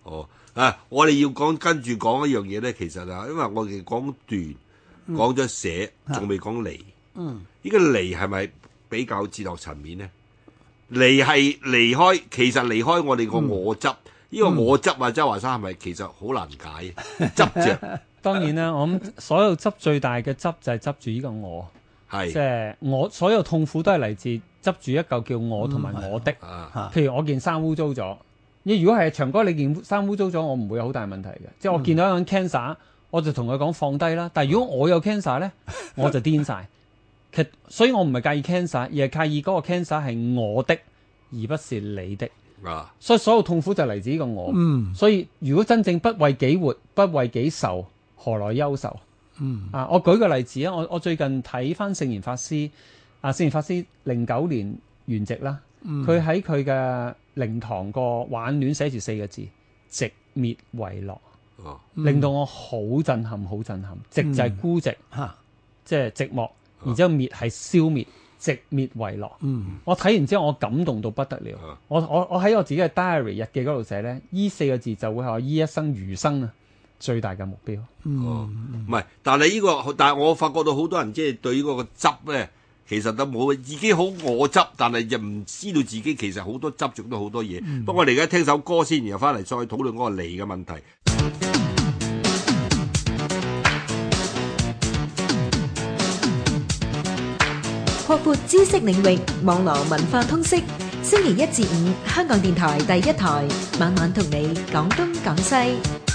我哋要跟住講一樣嘢咧，其實因為我哋講斷，講咗捨，仲未講離。呢個離係咪比較哲學層面咧？離係離開，其實離開我哋個我執。呢個我執啊，周華山係咪其實好難解？執着。 當然啦，我諗所有執最大嘅執就係執住呢個我，即係我所有痛苦都係嚟自執住一嚿叫我同埋我的。譬如我件衫污糟咗，如果係長哥你件衫污糟咗，我唔會有好大問題嘅。即係我見到一個人 cancer，我就同佢講放低啦。但係如果我有 cancer 咧，我就癲晒。所以我唔係介意 cancer，而係介意嗰個 cancer 係我的，而不是你的。所以所有痛苦就嚟自呢個我。所以如果真正不為己活，不為己受，何來憂愁？我舉個例子啊，我最近睇翻聖嚴法師，聖嚴法師09年圓寂啦，佢喺佢嘅靈堂個挽聯寫住4個字：寂滅為樂。令到我好震撼，好震撼。寂就係孤寂，即係寂寞，然之後滅係消滅，寂滅為樂。我睇完之後，我感動到不得了。我喺我自己嘅 diary 日記嗰度寫咧，呢4個字就會係我呢一生餘生啊最大嘅目標。 唔係，但係但係我發覺到好多人即係對呢個執咧，其實都冇自己好我執，但係又唔知道自己其實好多執着都好多嘢。不過我哋而家聽首歌先，然後翻嚟再討論嗰個離嘅問題。 擴闊知識領域，網絡文化通識。星期1至5，香港電台第1台，晚晚同你講東講西。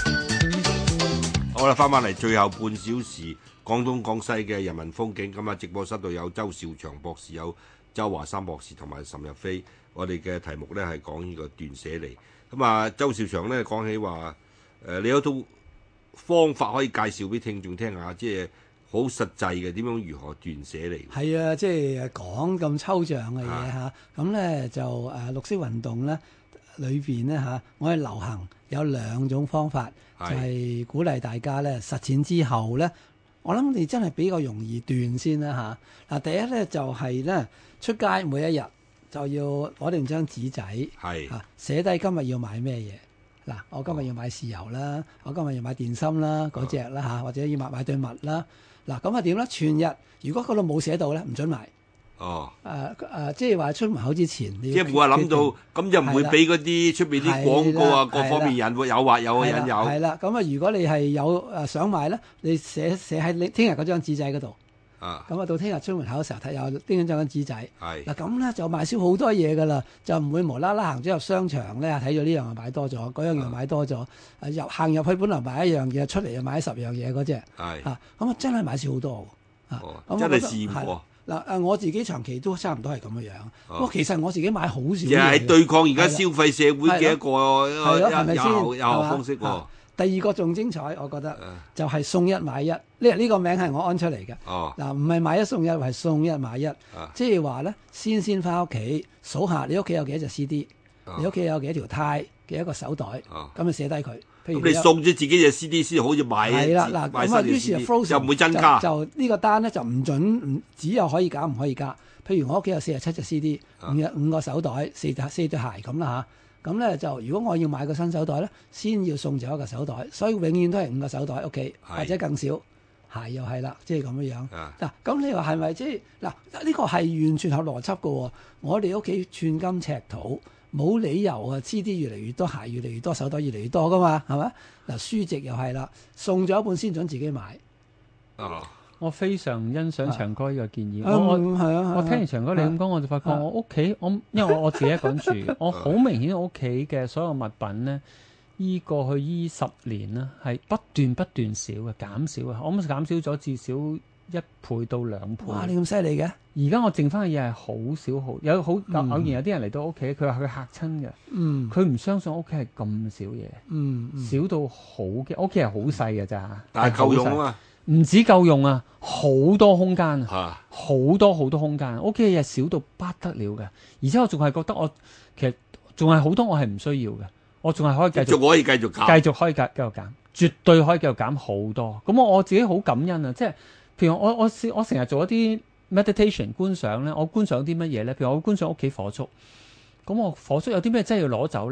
好啦，翻嚟最後半小時，講東講西嘅人民風景。咁直播室度有周兆祥博士，有周華山博士同埋岑日飛。我哋嘅題目咧係講呢個斷捨離。咁周兆祥咧講起話，你有套方法可以介紹俾聽眾聽下，即係好實際嘅，點樣如何斷捨離？ 係啊，即係講咁抽象嘅嘢嚇，咁咧就綠色運動咧裏邊咧嚇，我哋流行有2種方法，就係鼓勵大家咧實踐之後咧，我諗你真係比較容易斷先啦嚇。嗱，第一咧就係咧出街每一日就要攞定張紙仔，寫低今日要買咩嘢。嗱，我今日要買豉油啦，我今日要買電芯啦嗰隻啦嚇，或者要買對襪啦。嗱，咁點咧？全日如果嗰度冇寫到咧，唔准買。即係話出門口之前， 即係冇話諗到，咁就唔會俾嗰啲出邊啲廣告啊，各方面人會誘惑有個引誘。 係啦，咁如果你係有想買咧，你寫喺你聽日嗰張紙仔嗰度。咁到聽日出門口嘅時候睇有叮緊張紙仔。嗱，咁咧就買少好多嘢㗎啦，就唔會無啦啦行咗入商場咧，睇咗呢樣又買多咗，嗰樣又買多咗。行入去本來買一樣嘢，出嚟又買10樣嘢嗰隻。咁真係買少好多。 真係試過。 嗱，我自己長期都差唔多係咁嘅樣。不過其實我自己買好少嘢。 又係對抗而家消費社會嘅一個有方式喎。 第二個仲精彩，我覺得就係送一買一。呢個名係我安出嚟嘅。嗱，唔係買一送一，係送一買一。即係話咧，先翻屋企數下你屋企有幾多隻 CD，你屋企有幾多條呔，幾多個手袋，咁就寫低佢。譬如你送咗自己隻 CD 先好似買。 係啦，嗱，咁於是 Frozen 又唔會增加。 就呢個單咧就唔準，只有可以減唔可以加。譬如我屋企有47隻 CD，5個手袋，4對鞋咁啦嚇。咁咧就如果我要買個新手袋咧，先要送咗一個手袋，所以永遠都係5個手袋屋企，或者更少。鞋又係啦，即係咁樣。嗱，咁你話係咪即係嗱？呢個係完全合邏輯嘅喎。我哋屋企寸金尺土，冇理由啊！CD 越嚟越多，鞋越嚟越多，手袋越嚟越多噶嘛，係咪？嗱，書籍又係啦，送咗一本先準自己買。 我非常欣賞長哥呢個建議。我聽完長哥你咁講，我就發覺我屋企因為我自己一個人住，我好明顯我屋企嘅所有物品咧，過去依10年啦，係不斷少嘅，減少嘅，我諗減少咗至少1倍到2倍。 哇！你咁犀利嘅？ 而家我剩翻嘅嘢係好少，偶然有啲人嚟到屋企，佢話佢嚇親嘅，佢唔相信屋企係咁少嘢，少到好嘅，屋企係好細嘅咋， 但係夠用啊嘛。 唔止夠用啊，好多空間啊，好多空間。屋企嘅嘢少到不得了嘅，而且我仲係覺得我其實仲係好多我係唔需要嘅，我仲係可以繼續減，繼續可以繼續減，絕對可以繼續減好多。咁我自己好感恩啊，即係譬如我成日做一啲 meditation 觀想咧，我觀想啲乜嘢咧？譬如我觀想屋企火燭，咁我火燭有啲咩真係要攞走咧？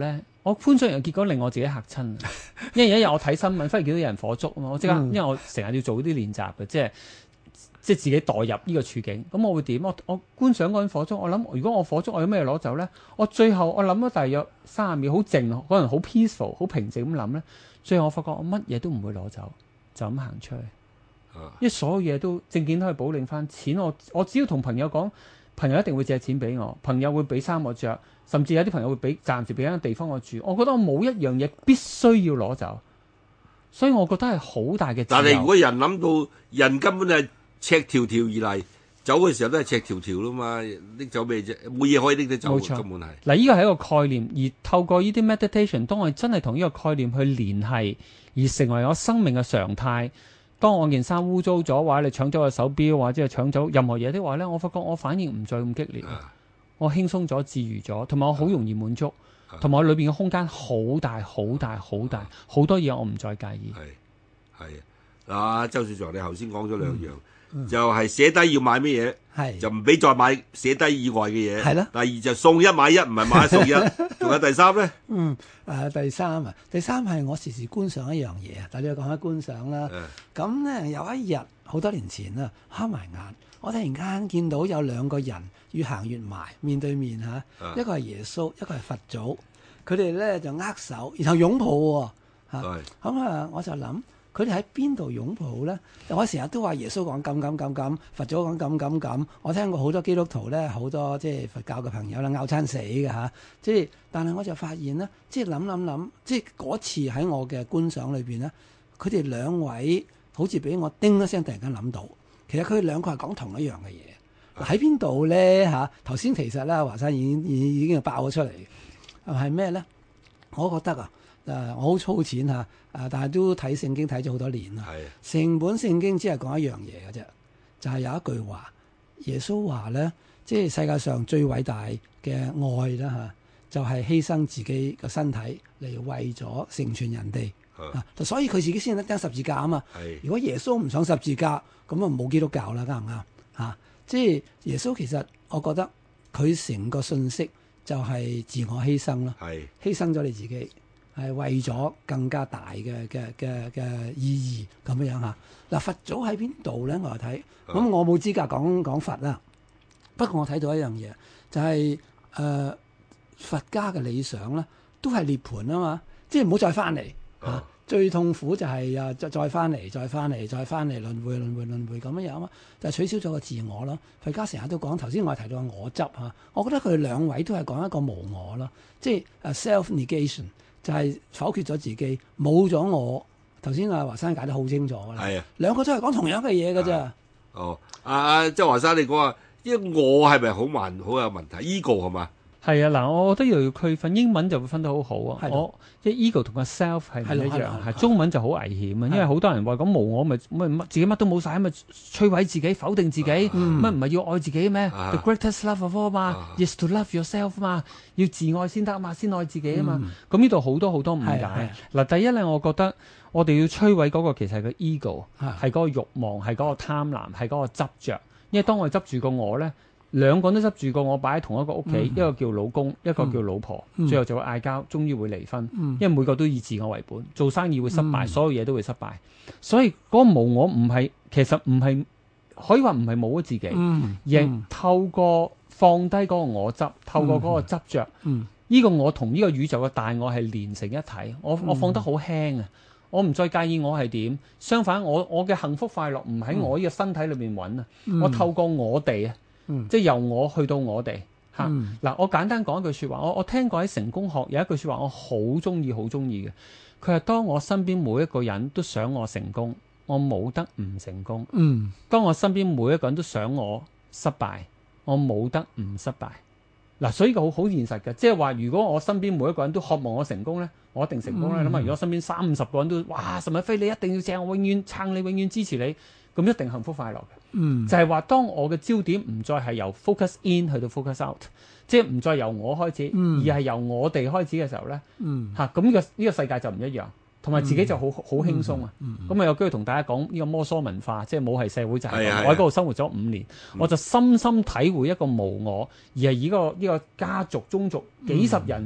我觀賞完嘅結果令我自己嚇親，因為有一日我睇新聞，忽然見到有人火燭啊嘛，我即刻，因為我成日要做啲練習嘅，即係自己代入呢個處境，咁我會點？我觀賞嗰陣火燭，我諗如果我火燭，我有咩攞走咧？我最後我諗咗大約30秒，好靜，可能好 peaceful， 好平靜咁諗咧。最後我發覺我乜嘢都唔會攞走，就咁行出去。因為所有嘢都證件都可以補領翻錢，我只要同朋友講，朋友一定會借錢俾我，朋友會俾衫我着，甚至有啲朋友會暫時俾間地方我住。我覺得我冇一樣嘢必須要攞走，所以我覺得係好大嘅自由。 但係如果人諗到人根本係赤條條而嚟，走嘅時候都係赤條條啦嘛，拎走咩啫？冇嘢可以拎得走，根本係。 嗱，呢個係一個概念，而透過呢啲 meditation， 當我真係同呢個概念去聯繫，而成為我生命嘅常態。當我件衫污糟咗，或者你搶咗個手錶，或者係搶走任何嘢的話咧，我發覺我反應唔再咁激烈，我輕鬆咗、自如咗，同埋我好容易滿足，同埋我裏邊嘅空間好大、好大、好大，好多嘢我唔再介意。 係啊，周小祥，你頭先講咗兩樣，就係寫低要買咩嘢，就唔俾再買寫低以外嘅嘢。係啦。第二就送一買一，唔係買一送一。仲有第三咧？ 第三係我時時觀賞一樣嘢啊！但你又講下觀賞啦。咁咧有一日好多年前啦，開埋眼，我突然間見到有兩個人越行越埋，面對面嚇，一個係耶穌，一個係佛祖。佢哋咧就握手，然後擁抱喎嚇。咁我就諗。佢哋喺邊度擁抱咧？我成日都話耶穌講咁，佛祖講咁。我聽過好多基督徒咧，好多即係佛教嘅朋友啦，拗親死嘅嚇。即係，但係我就發現咧，即係諗，即係嗰次喺我嘅觀賞裏邊咧，佢哋兩位好似俾我叮一聲，突然間諗到，其實佢哋兩個係講同一樣嘅嘢。喺邊度咧嚇？頭先其實咧，華山已經爆咗出嚟，係咩咧？我覺得我好粗淺嚇，但係都睇聖經睇咗好多年啦。成本聖經只係講一樣嘢嘅啫，就係有一句話，耶穌話咧，即係世界上最偉大嘅愛啦嚇，就係犧牲自己個身體嚟為咗成全人哋。所以佢自己先得釘十字架啊嘛。如果耶穌唔上十字架，咁啊冇基督教啦，啱唔啱嚇？即係耶穌其實我覺得佢成個信息就係自我犧牲咯，犧牲咗你自己。係為咗更加大嘅意義咁樣嚇。嗱，佛祖喺邊度咧？我又睇，咁我冇資格講佛啦。不過我睇到一樣嘢，就係佛家嘅理想咧，都係涅槃啊嘛，即係唔好再翻嚟嚇。最痛苦就係再翻嚟，輪迴咁樣啊嘛，就係取消咗個自我咯。佛家成日都講，頭先我提到我執嚇，我覺得佢哋兩位都係講一個無我咯，即係self negation。就係否決咗自己，冇咗我。頭先阿華山解得好清楚啦。係啊，兩個都係講同樣嘅嘢㗎啫。 哦，周華山你講話，因為我係咪好有問題 ？ego 係嘛？ 係啊，嗱，我覺得要區分，英文就會分得好好啊。我即係 ego 同個 self 係唔一樣，係中文就好危險啊。因為好多人話咁無我咪自己乜都冇晒，咪摧毀自己、否定自己，乜唔係要愛自己咩？The greatest love of all 嘛，is to love yourself 嘛，要自愛先得嘛，先愛自己啊嘛。咁呢度好多誤解。嗱，第一咧，我覺得我哋要摧毀嗰個其實係個 ego， 係嗰個慾望，係嗰個貪婪，係嗰個執着。因為當我哋執住個我咧。兩個人都執住個我擺喺同一個屋企，一個叫老公，一個叫老婆，最後就會嗌交，終於會離婚。因為每個都以自我為本，做生意會失敗，所有嘢都會失敗。所以嗰個無我唔係，其實唔係可以話唔係冇咗自己，而係透過放低嗰個我執，透過嗰個執着，呢個我同呢個宇宙嘅大我係連成一體。我放得好輕啊！我唔再介意我係點，相反我嘅幸福快樂唔喺我呢個身體裏面揾啊！我透過我哋啊！即係由我去到我哋嚇嗱，我簡單講一句説話，我聽過喺成功學有一句説話，我好中意嘅。佢係當我身邊每一個人都想我成功，我冇得唔成功。當我身邊每一個人都想我失敗，我冇得唔失敗。嗱，所以個好現實嘅，即係話如果我身邊每一個人都渴望我成功咧，我一定成功啦。諗下如果身邊30-50個人都哇，岑逸飛你一定要正，我永遠撐你，永遠支持你，咁一定幸福快樂嘅。就係話，當我嘅焦點唔再係由 focus in 去到 focus out，即係唔再由我開始，而係由我哋開始嘅時候咧，咁呢個世界就唔一樣，同埋自己就好輕鬆啊。咁啊有機會同大家講呢個摩梭文化，即係母系社會就係我喺嗰度生活咗5年，我就深深體會一個無我，而係以呢個家族宗族幾十人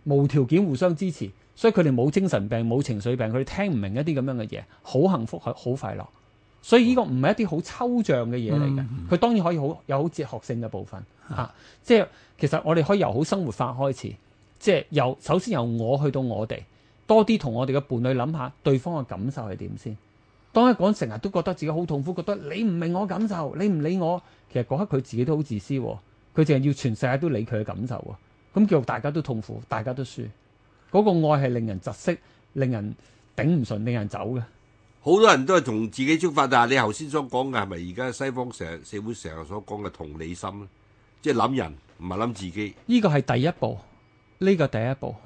無條件互相支持，所以佢哋冇精神病冇情緒病，佢哋聽唔明一啲咁樣嘅嘢，好幸福好快樂。所以呢個唔係一啲好抽象嘅嘢嚟嘅，佢當然可以有好哲學性嘅部分嚇，即係其實我哋可以由好生活化開始，即係首先由我去到我哋，多啲同我哋嘅伴侶諗下對方嘅感受係點先。當一個人成日都覺得自己好痛苦，覺得你唔明我感受，你唔理我，其實嗰刻佢自己都好自私，佢淨係要全世界都理佢嘅感受喎，咁叫大家都痛苦，大家都輸，嗰個愛係令人窒息，令人頂唔順，令人走嘅。 好多人都係從自己出發，但係你頭先所講嘅係咪而家西方社會成日所講嘅同理心咧？即係諗人唔係諗自己。 呢個係第一步，呢個第一步。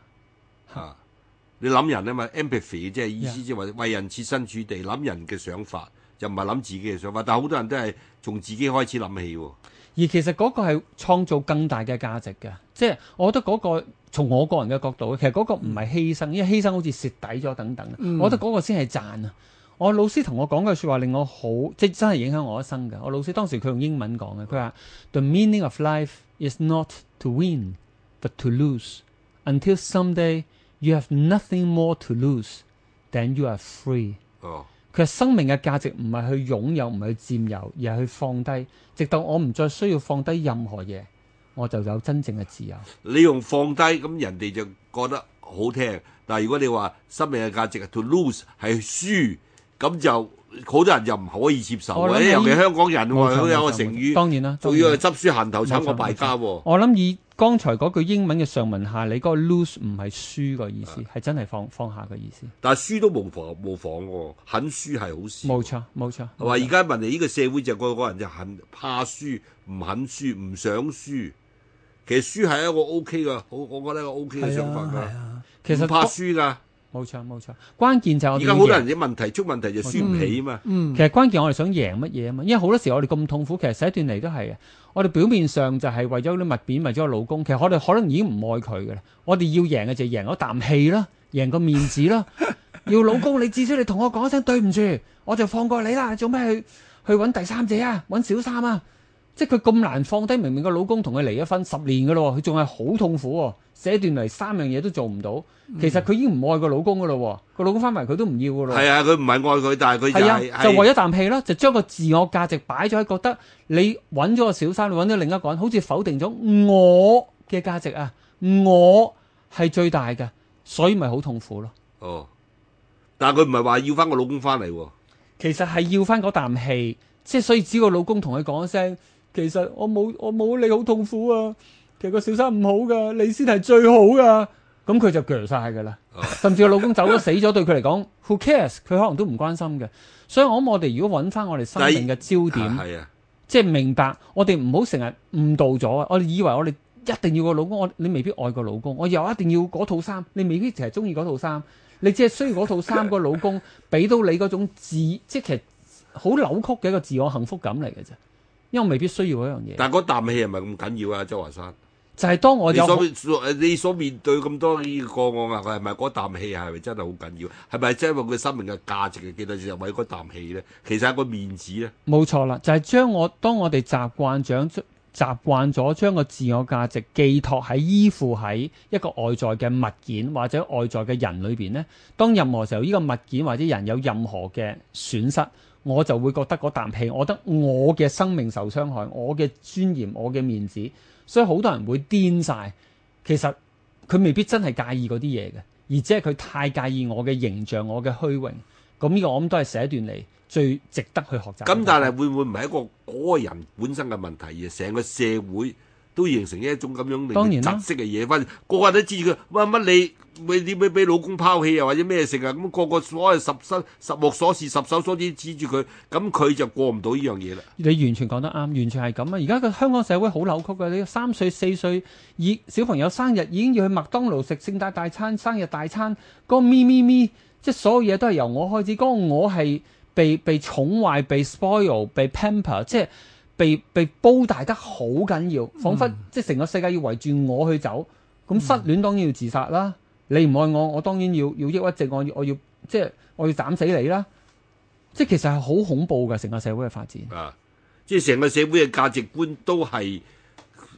你諗人啊嘛 ，empathy 即係意思即係話為人設身處地，諗人嘅想法，就唔係諗自己嘅想法。但係好多人都係從自己開始諗起喎。 而其實嗰個係創造更大嘅價值嘅，即係我覺得嗰個從我個人嘅角度，其實嗰個唔係犧牲，因為犧牲好似蝕底咗等等。我覺得嗰個先係賺啊！我老師同我講嘅説話令我好，即係真係影響我一生嘅。我老師當時佢用英文講嘅，佢話：The meaning of life is not to win, but to lose. Until someday you have nothing more to lose, then you are free。佢話生命嘅價值唔係去擁有，唔係去佔有，而係去放低。直到我唔再需要放低任何嘢，我就有真正嘅自由。 你用放低咁，人哋就覺得好聽。但係如果你話生命嘅價值係 to lose 係輸，咁就好多人就唔可以接受嘅。尤其香港人喎，佢有個成語， 當然啦， 仲要係執輸行頭慘過敗家喎。 我諗以剛才嗰句英文嘅上文下理，嗰個 lose 唔係輸個意思，係真係放下嘅意思。 但係輸都無妨喎，肯輸係好事。 冇錯冇錯。 係嘛？而家問題呢個社會就個人就怕輸，唔肯輸，唔想輸。其實輸係一個 OK 嘅，我覺得一個 OK 嘅想法㗎。 其實怕輸㗎。 冇錯冇錯，關鍵就係我哋而家好多人啲問題出問題就輸唔起啊嘛。 其實關鍵我哋想贏乜嘢啊嘛，因為好多時我哋咁痛苦，其實寫段嚟都係嘅。我哋表面上就係為咗啲物件，為咗個老公，其實我哋可能已經唔愛佢嘅啦。我哋要贏嘅就係贏嗰啖氣啦，贏個面子啦。要老公，你至少你同我講一聲對唔住，我就放過你啦。做咩去揾第三者啊？揾小三啊？即係佢咁難放低，明明個老公同佢離咗婚10年嘅咯，佢仲係好痛苦喎。寫段嚟3樣嘢都做唔到，其實佢已經唔愛個老公嘅咯，個老公翻埋佢都唔要嘅咯。係啊， 佢唔係愛佢，但係佢就係就為咗啖氣啦，就將個自我價值擺咗喺覺得你揾咗個小三，你揾咗另一個人，好似否定咗我嘅價值啊，我係最大嘅，所以咪好痛苦咯。 哦，但係佢唔係話要翻個老公翻嚟喎， 其實係要翻嗰啖氣，即係所以只要個老公同佢講一聲，其實我冇你好痛苦啊。其實個小三唔好噶，你先係最好噶，咁佢就鋸晒噶啦。甚至個老公走咗死咗，對佢嚟講 ，who cares？佢可能都唔關心嘅。所以我諗我哋如果揾翻我哋生命嘅焦點，即係明白我哋唔好成日誤導咗啊！我哋以為我哋一定要個老公，你未必愛個老公。我又一定要嗰套衫，你未必淨係中意嗰套衫。你只係需要嗰套衫，個老公俾到你嗰種即係其實好扭曲嘅一個自我幸福感嚟嘅啫。因為我未必需要嗰樣嘢。但係嗰啖氣係咪咁緊要啊？周華山？就係當我有你所面對咁多呢個個案啊，係咪嗰啖氣係咪真係好緊要？係咪真係因為佢生命嘅價值嘅幾多就為嗰啖氣咧？其實係個面子咧。 冇錯啦，就係當我哋習慣咗將個自我價值寄託喺依附喺一個外在嘅物件或者外在嘅人裏邊咧，當任何時候呢個物件或者人有任何嘅損失，我就會覺得嗰啖氣，我覺得我嘅生命受傷害，我嘅尊嚴，我嘅面子。所以好多人會癲晒，其實佢未必真係介意嗰啲嘢嘅，而只係佢太介意我嘅形象、我嘅虛榮。咁呢個我諗都係寫段嚟最值得去學習。 咁但係會唔會唔係一個嗰個人本身嘅問題，而成個社會都形成一種咁樣嘅窒息嘅嘢？翻個個人都知住佢，乜你點會俾老公拋棄啊，或者咩成啊？咁個個所謂十目所視、十手所指指住佢，咁佢就過唔到呢樣嘢啦。 你完全講得啱，完全係咁啊！而家嘅香港社會好扭曲嘅，你3歲4歲小朋友生日已經要去麥當勞食聖誕大餐、生日大餐，嗰個咪，即係所有嘢都係由我開始。嗰個我係被寵壞、被 spoil、被 pamper， 即係被煲大得好緊要，彷彿即係成個世界要圍住我去走。咁失戀當然要自殺啦。你唔愛我，我當然要抑鬱症，我要斬死你啦！即係其實係好恐怖嘅成個社會嘅發展。 啊！即係成個社會嘅價值觀都係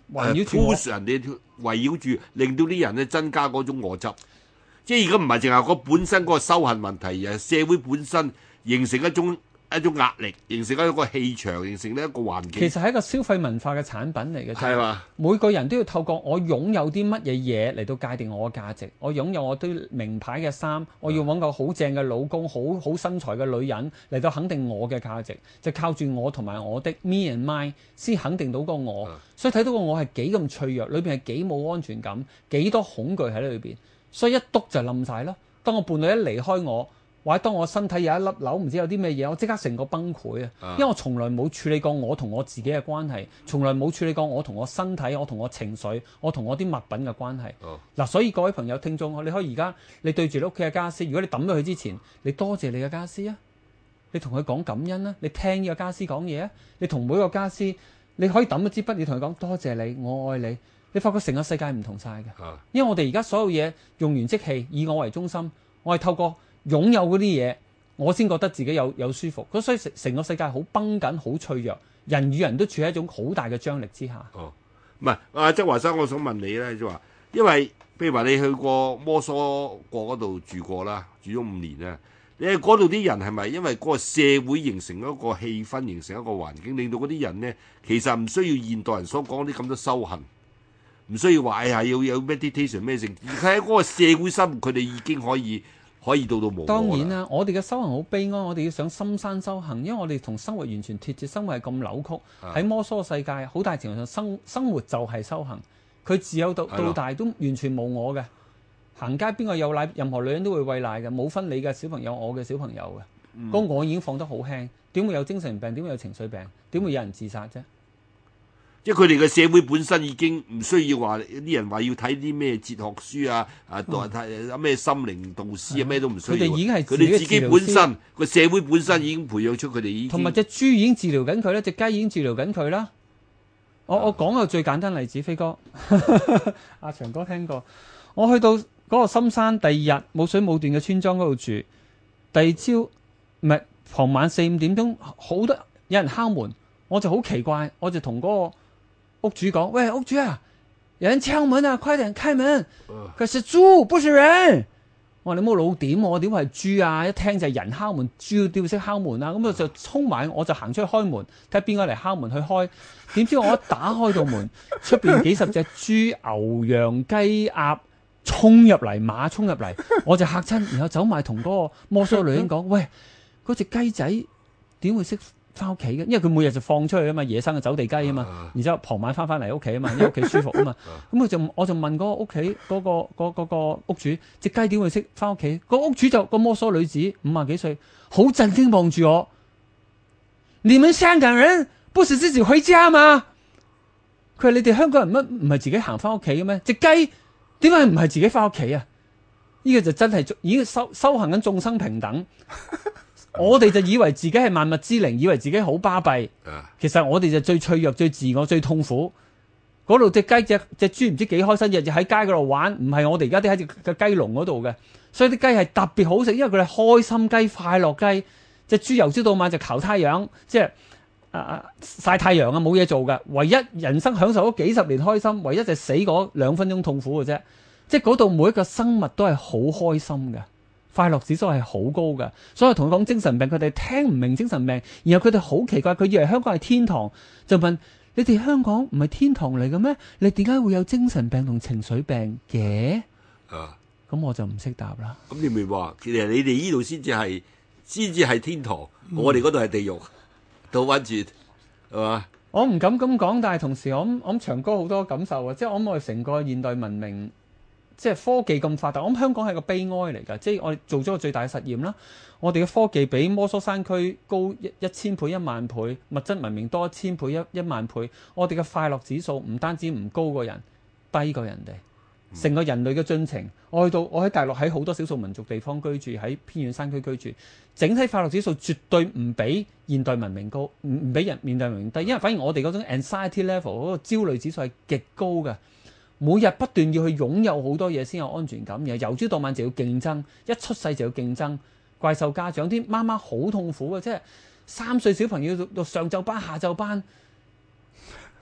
環繞住我， 人哋圍繞住，令到啲人咧增加嗰種我執。即係而家唔係淨係嗰本身嗰個修行問題，而係社會本身形成一種壓力，形成一個氣場，形成一個環境。 其實係一個消費文化嘅產品嚟嘅。 係嘛？ 每個人都要透過我擁有啲乜嘢嘢嚟到界定我嘅價值。我擁有我啲名牌嘅衫，我要揾個好正嘅老公，好身材嘅女人嚟到肯定我嘅價值，就靠住我同埋我的 me and mine 先肯定到個我。所以睇到個我係幾咁脆弱，裏邊係幾冇安全感，幾多恐懼喺裏邊。所以一篤就冧晒咯。當我伴侶一離開我，或者當我身體有一粒瘤，唔知有啲咩嘢，我即刻成個崩潰啊！因為我從來冇處理過我同我自己嘅關係，從來冇處理過我同我身體、我同我情緒、我同我啲物品嘅關係。嗱，所以各位朋友聽眾，你可以而家你對住你屋企嘅家私，如果你抌咗佢之前，你多謝你嘅家私啊！你同佢講感恩啊！你聽呢個家私講嘢啊！你同每個家私，你可以抌一支筆，你同佢講多謝你，我愛你。你發覺成個世界唔同晒嘅，因為我哋而家所有嘢用完即棄，以我為中心，我係透過擁有嗰啲嘢，我先覺得自己有舒服。咁所以成個世界好繃緊，好脆弱，人與人都處喺一種好大嘅張力之下。 唔係阿曾華生，我想問你咧，就話，因為譬如話你去過摩梭國嗰度住過啦，住咗5年啦，你喺嗰度啲人係咪因為嗰個社會形成一個氣氛，形成一個環境，令到嗰啲人咧其實唔需要現代人所講啲咁多修行？唔需要話要有 meditation 咩性，而喺嗰個社會生活，佢哋已經可以到無我。 當然啦，我哋嘅修行好悲哀，我哋要上深山修行，因為我哋同生活完全脫節，生活係咁扭曲。喺摩梭世界，好大程度上生活就係修行。佢自幼到大都完全冇我嘅，行街邊個有奶，任何女人都會餵奶嘅，冇分你嘅小朋友，我嘅小朋友嘅。咁我已經放得好輕，點會有精神病？點會有情緒病？點會有人自殺啫？ 即係佢哋嘅社會本身已經唔需要話啲人話要睇啲咩哲學書啊，睇咩心靈導師啊，咩都唔需要。 佢哋已經係佢哋自己本身個社會本身已經培養出佢哋已經。 同埋隻豬已經治療緊佢啦，隻雞已經治療緊佢啦。我講個最簡單例子，飛哥，阿長哥聽過。我去到嗰個深山，第2日冇水冇電嘅村莊嗰度住，第2朝唔係傍晚4、5點鐘，好多有人敲門，我就好奇怪，我就同嗰個屋主講：喂，屋主啊，有人敲門啊，快點開門！佢是豬，不是人。我話你冇老點，我點會係豬啊？一聽就係人敲門，豬點會識敲門啊？咁我就衝埋，我就行出去開門，睇下邊個嚟敲門去開。點知我一打開道門，出邊幾十隻豬、牛、羊、雞、鴨衝入嚟，馬衝入嚟，我就嚇親，然後走埋同嗰個摩梭女人講：喂，嗰隻雞仔點會識翻屋企嘅？因為佢每日就放出去啊嘛，野生嘅走地雞啊嘛，然之後傍晚翻嚟屋企啊嘛，因為屋企舒服啊嘛。咁我就問嗰個屋企嗰個屋主，隻雞點會識翻屋企？個屋主就個摩梭女子50幾歲，好震驚望住我。你們香港人不是自己回家嗎？佢話你哋香港人乜唔係自己行翻屋企嘅咩？隻雞點解唔係自己翻屋企啊？呢個就真係已經修行緊眾生平等。我哋就以為自己係萬物之靈，以為自己好巴閉。其實我哋就最脆弱、最自我、最痛苦。嗰度隻雞隻豬唔知幾開心，日日喺街嗰度玩，唔係我哋而家啲喺個雞籠嗰度嘅。所以啲雞係特別好食，因為佢哋開心雞、快樂雞。隻豬由朝到晚就求太陽，即係曬太陽啊，冇嘢做嘅。唯一人生享受咗幾十年開心，唯一就死嗰2分鐘痛苦嘅啫。即係嗰度每一個生物都係好開心嘅。快樂指數係好高嘅，所以同佢講精神病，佢哋聽唔明精神病，然後佢哋好奇怪，佢以為香港係天堂，就問你哋香港唔係天堂嚟嘅咩？你點解會有精神病同情緒病嘅？咁我就唔識答啦。 咁你咪話，其實你哋呢度先至係天堂，我哋嗰度係地獄，倒翻轉係嘛？ 我唔敢咁講，但係同時我諗長哥好多感受啊，即係我諗我哋成個現代文明。即係科技咁發達，我諗香港係個悲哀嚟㗎。即係我哋做咗個最大嘅實驗啦。我哋嘅科技比摩梭山區高1000倍、1萬倍，物質文明多1000倍、1萬倍。我哋嘅快樂指數唔單止唔高過人，低過人哋。成個人類嘅進程，我喺大陸喺好多少數民族地方居住，喺偏遠山區居住，整體快樂指數絕對唔比現代文明高，唔比現代文明低。因為反而我哋嗰種 anxiety level 嗰個焦慮指數係極高嘅。每日不斷要去擁有好多嘢先有安全感，然後由朝到晚就要競爭，一出世就要競爭。怪獸家長啲媽媽好痛苦嘅，即係3歲小朋友到上晝班、下晝班，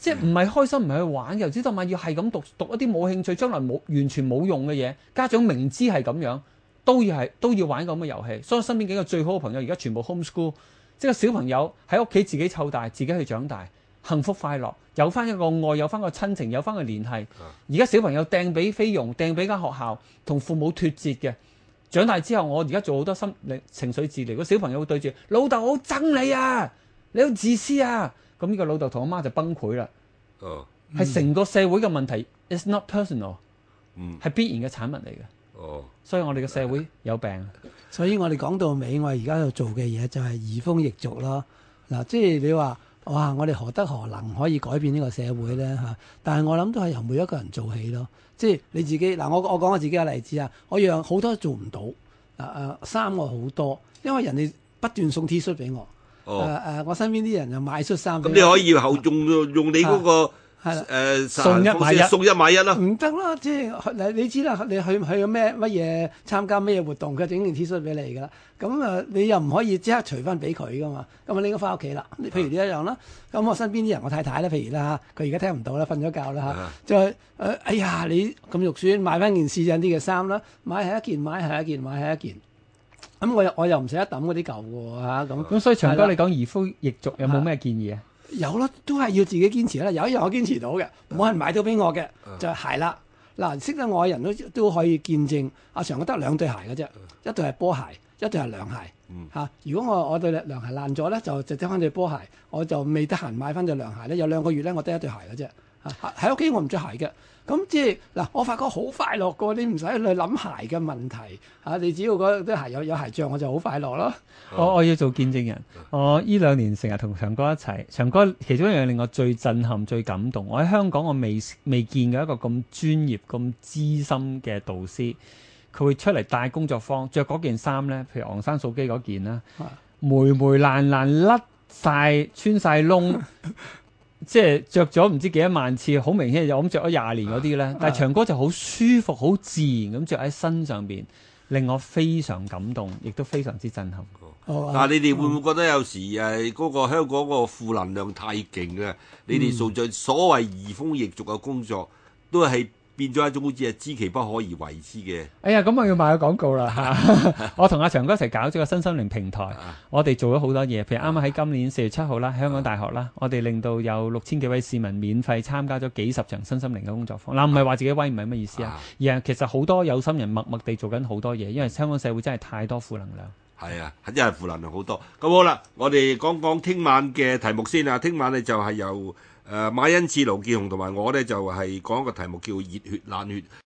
即係唔係開心唔係去玩嘅，由朝到晚要係咁讀一啲冇興趣、將來完全冇用嘅嘢。家長明知係咁樣，都要玩咁嘅遊戲。所以我身邊幾個最好嘅朋友而家全部 homeschool， 即係小朋友喺屋企自己湊大，自己去長大，幸福快樂，有翻一個愛，有翻個親情，有翻個聯繫。而家小朋友掟俾菲傭，掟俾間學校，同父母脫節嘅。長大之後，我而家做好多情緒治療，個小朋友會對住老豆好憎你啊，你好自私啊。咁呢個老豆同阿媽就崩潰啦。係成個社會嘅問題 ，it's not personal，係必然嘅產物嚟嘅。所以我哋嘅社會有病。 所以我哋講到尾，我而家喺度做嘅嘢就係移風易俗咯。嗱，即係你話哇，我哋何德何能可以改變呢個社會咧嚇？但係我諗都係由每一個人做起咯。即係你自己嗱，我講我自己嘅例子啊，我樣好多做唔到，衫我好多，因為人哋不斷送 T 恤俾我。我身邊啲人就買恤衫。咁你可以用你嗰個送一買一啦。 唔得啦，即係你知啦，你去咗乜嘢參加咩活動，佢整件 T 恤俾你㗎啦。咁你又唔可以即刻除翻俾佢噶嘛？咁你應該翻屋企啦。譬如呢一樣啦，咁我身邊啲人，我太太啦，譬如啦嚇，佢而家聽唔到啦，瞓咗覺啦嚇，就係哎呀，你咁肉酸，買翻件試印啲嘅衫啦，買係一件，買係一件，買係一件。咁我又唔捨得抌嗰啲舊喎嚇，咁所以長哥你講移風易俗有冇咩建議啊？ 有啦，都係要自己堅持啦。有一樣我堅持到嘅，冇人買到俾我嘅就係鞋啦。嗱，識得我嘅人都可以見證。阿長哥得2對鞋嘅啫，一對係波鞋，一對係涼鞋嚇。如果我對涼鞋爛咗咧，就得翻對波鞋，我就未得閒買翻對涼鞋咧。有2個月咧，我得一對鞋嘅啫。喺屋企我唔着鞋嘅。咁即係嗱，我發覺好快樂過，你唔使去諗鞋嘅問題嚇，你只要嗰啲鞋有鞋像，我就好快樂咯。 我要做見證人，我呢2年成日同長哥一齊，長哥其中一樣令我最震撼、最感動。我喺香港我未見過一個咁專業、咁資深嘅導師，佢會出嚟帶工作坊，着嗰件衫咧，譬如昂山素姬嗰件啦，霉爛爛甩晒、穿晒窿。即係着咗唔知幾多萬次，好明顯就咁着咗20年嗰啲咧。但係長哥就好舒服、好自然咁着喺身上邊，令我非常感動，亦都非常之震撼。 但係你哋會唔會覺得有時嗰個香港個負能量太勁啊？你哋做咗所謂移風易俗嘅工作，都係變咗一種好似係知其不可而為之嘅。 哎呀，咁我要賣個廣告啦！我同阿長哥一齊搞咗個身心靈平台，我哋做咗好多嘢。譬如啱啱喺今年4月7號啦，香港大學啦，我哋令到有6000幾位市民免費參加咗幾十場身心靈嘅工作坊。嗱，唔係話自己威，唔係乜意思啊，而係其實好多有心人默默地做緊好多嘢，因為香港社會真係太多負能量。 係啊，真係負能量好多。咁好啦，我哋講講聽晚嘅題目先啊。聽晚呢就係由馬恩賜、盧建雄同埋我呢，就係講一個題目叫熱血冷血。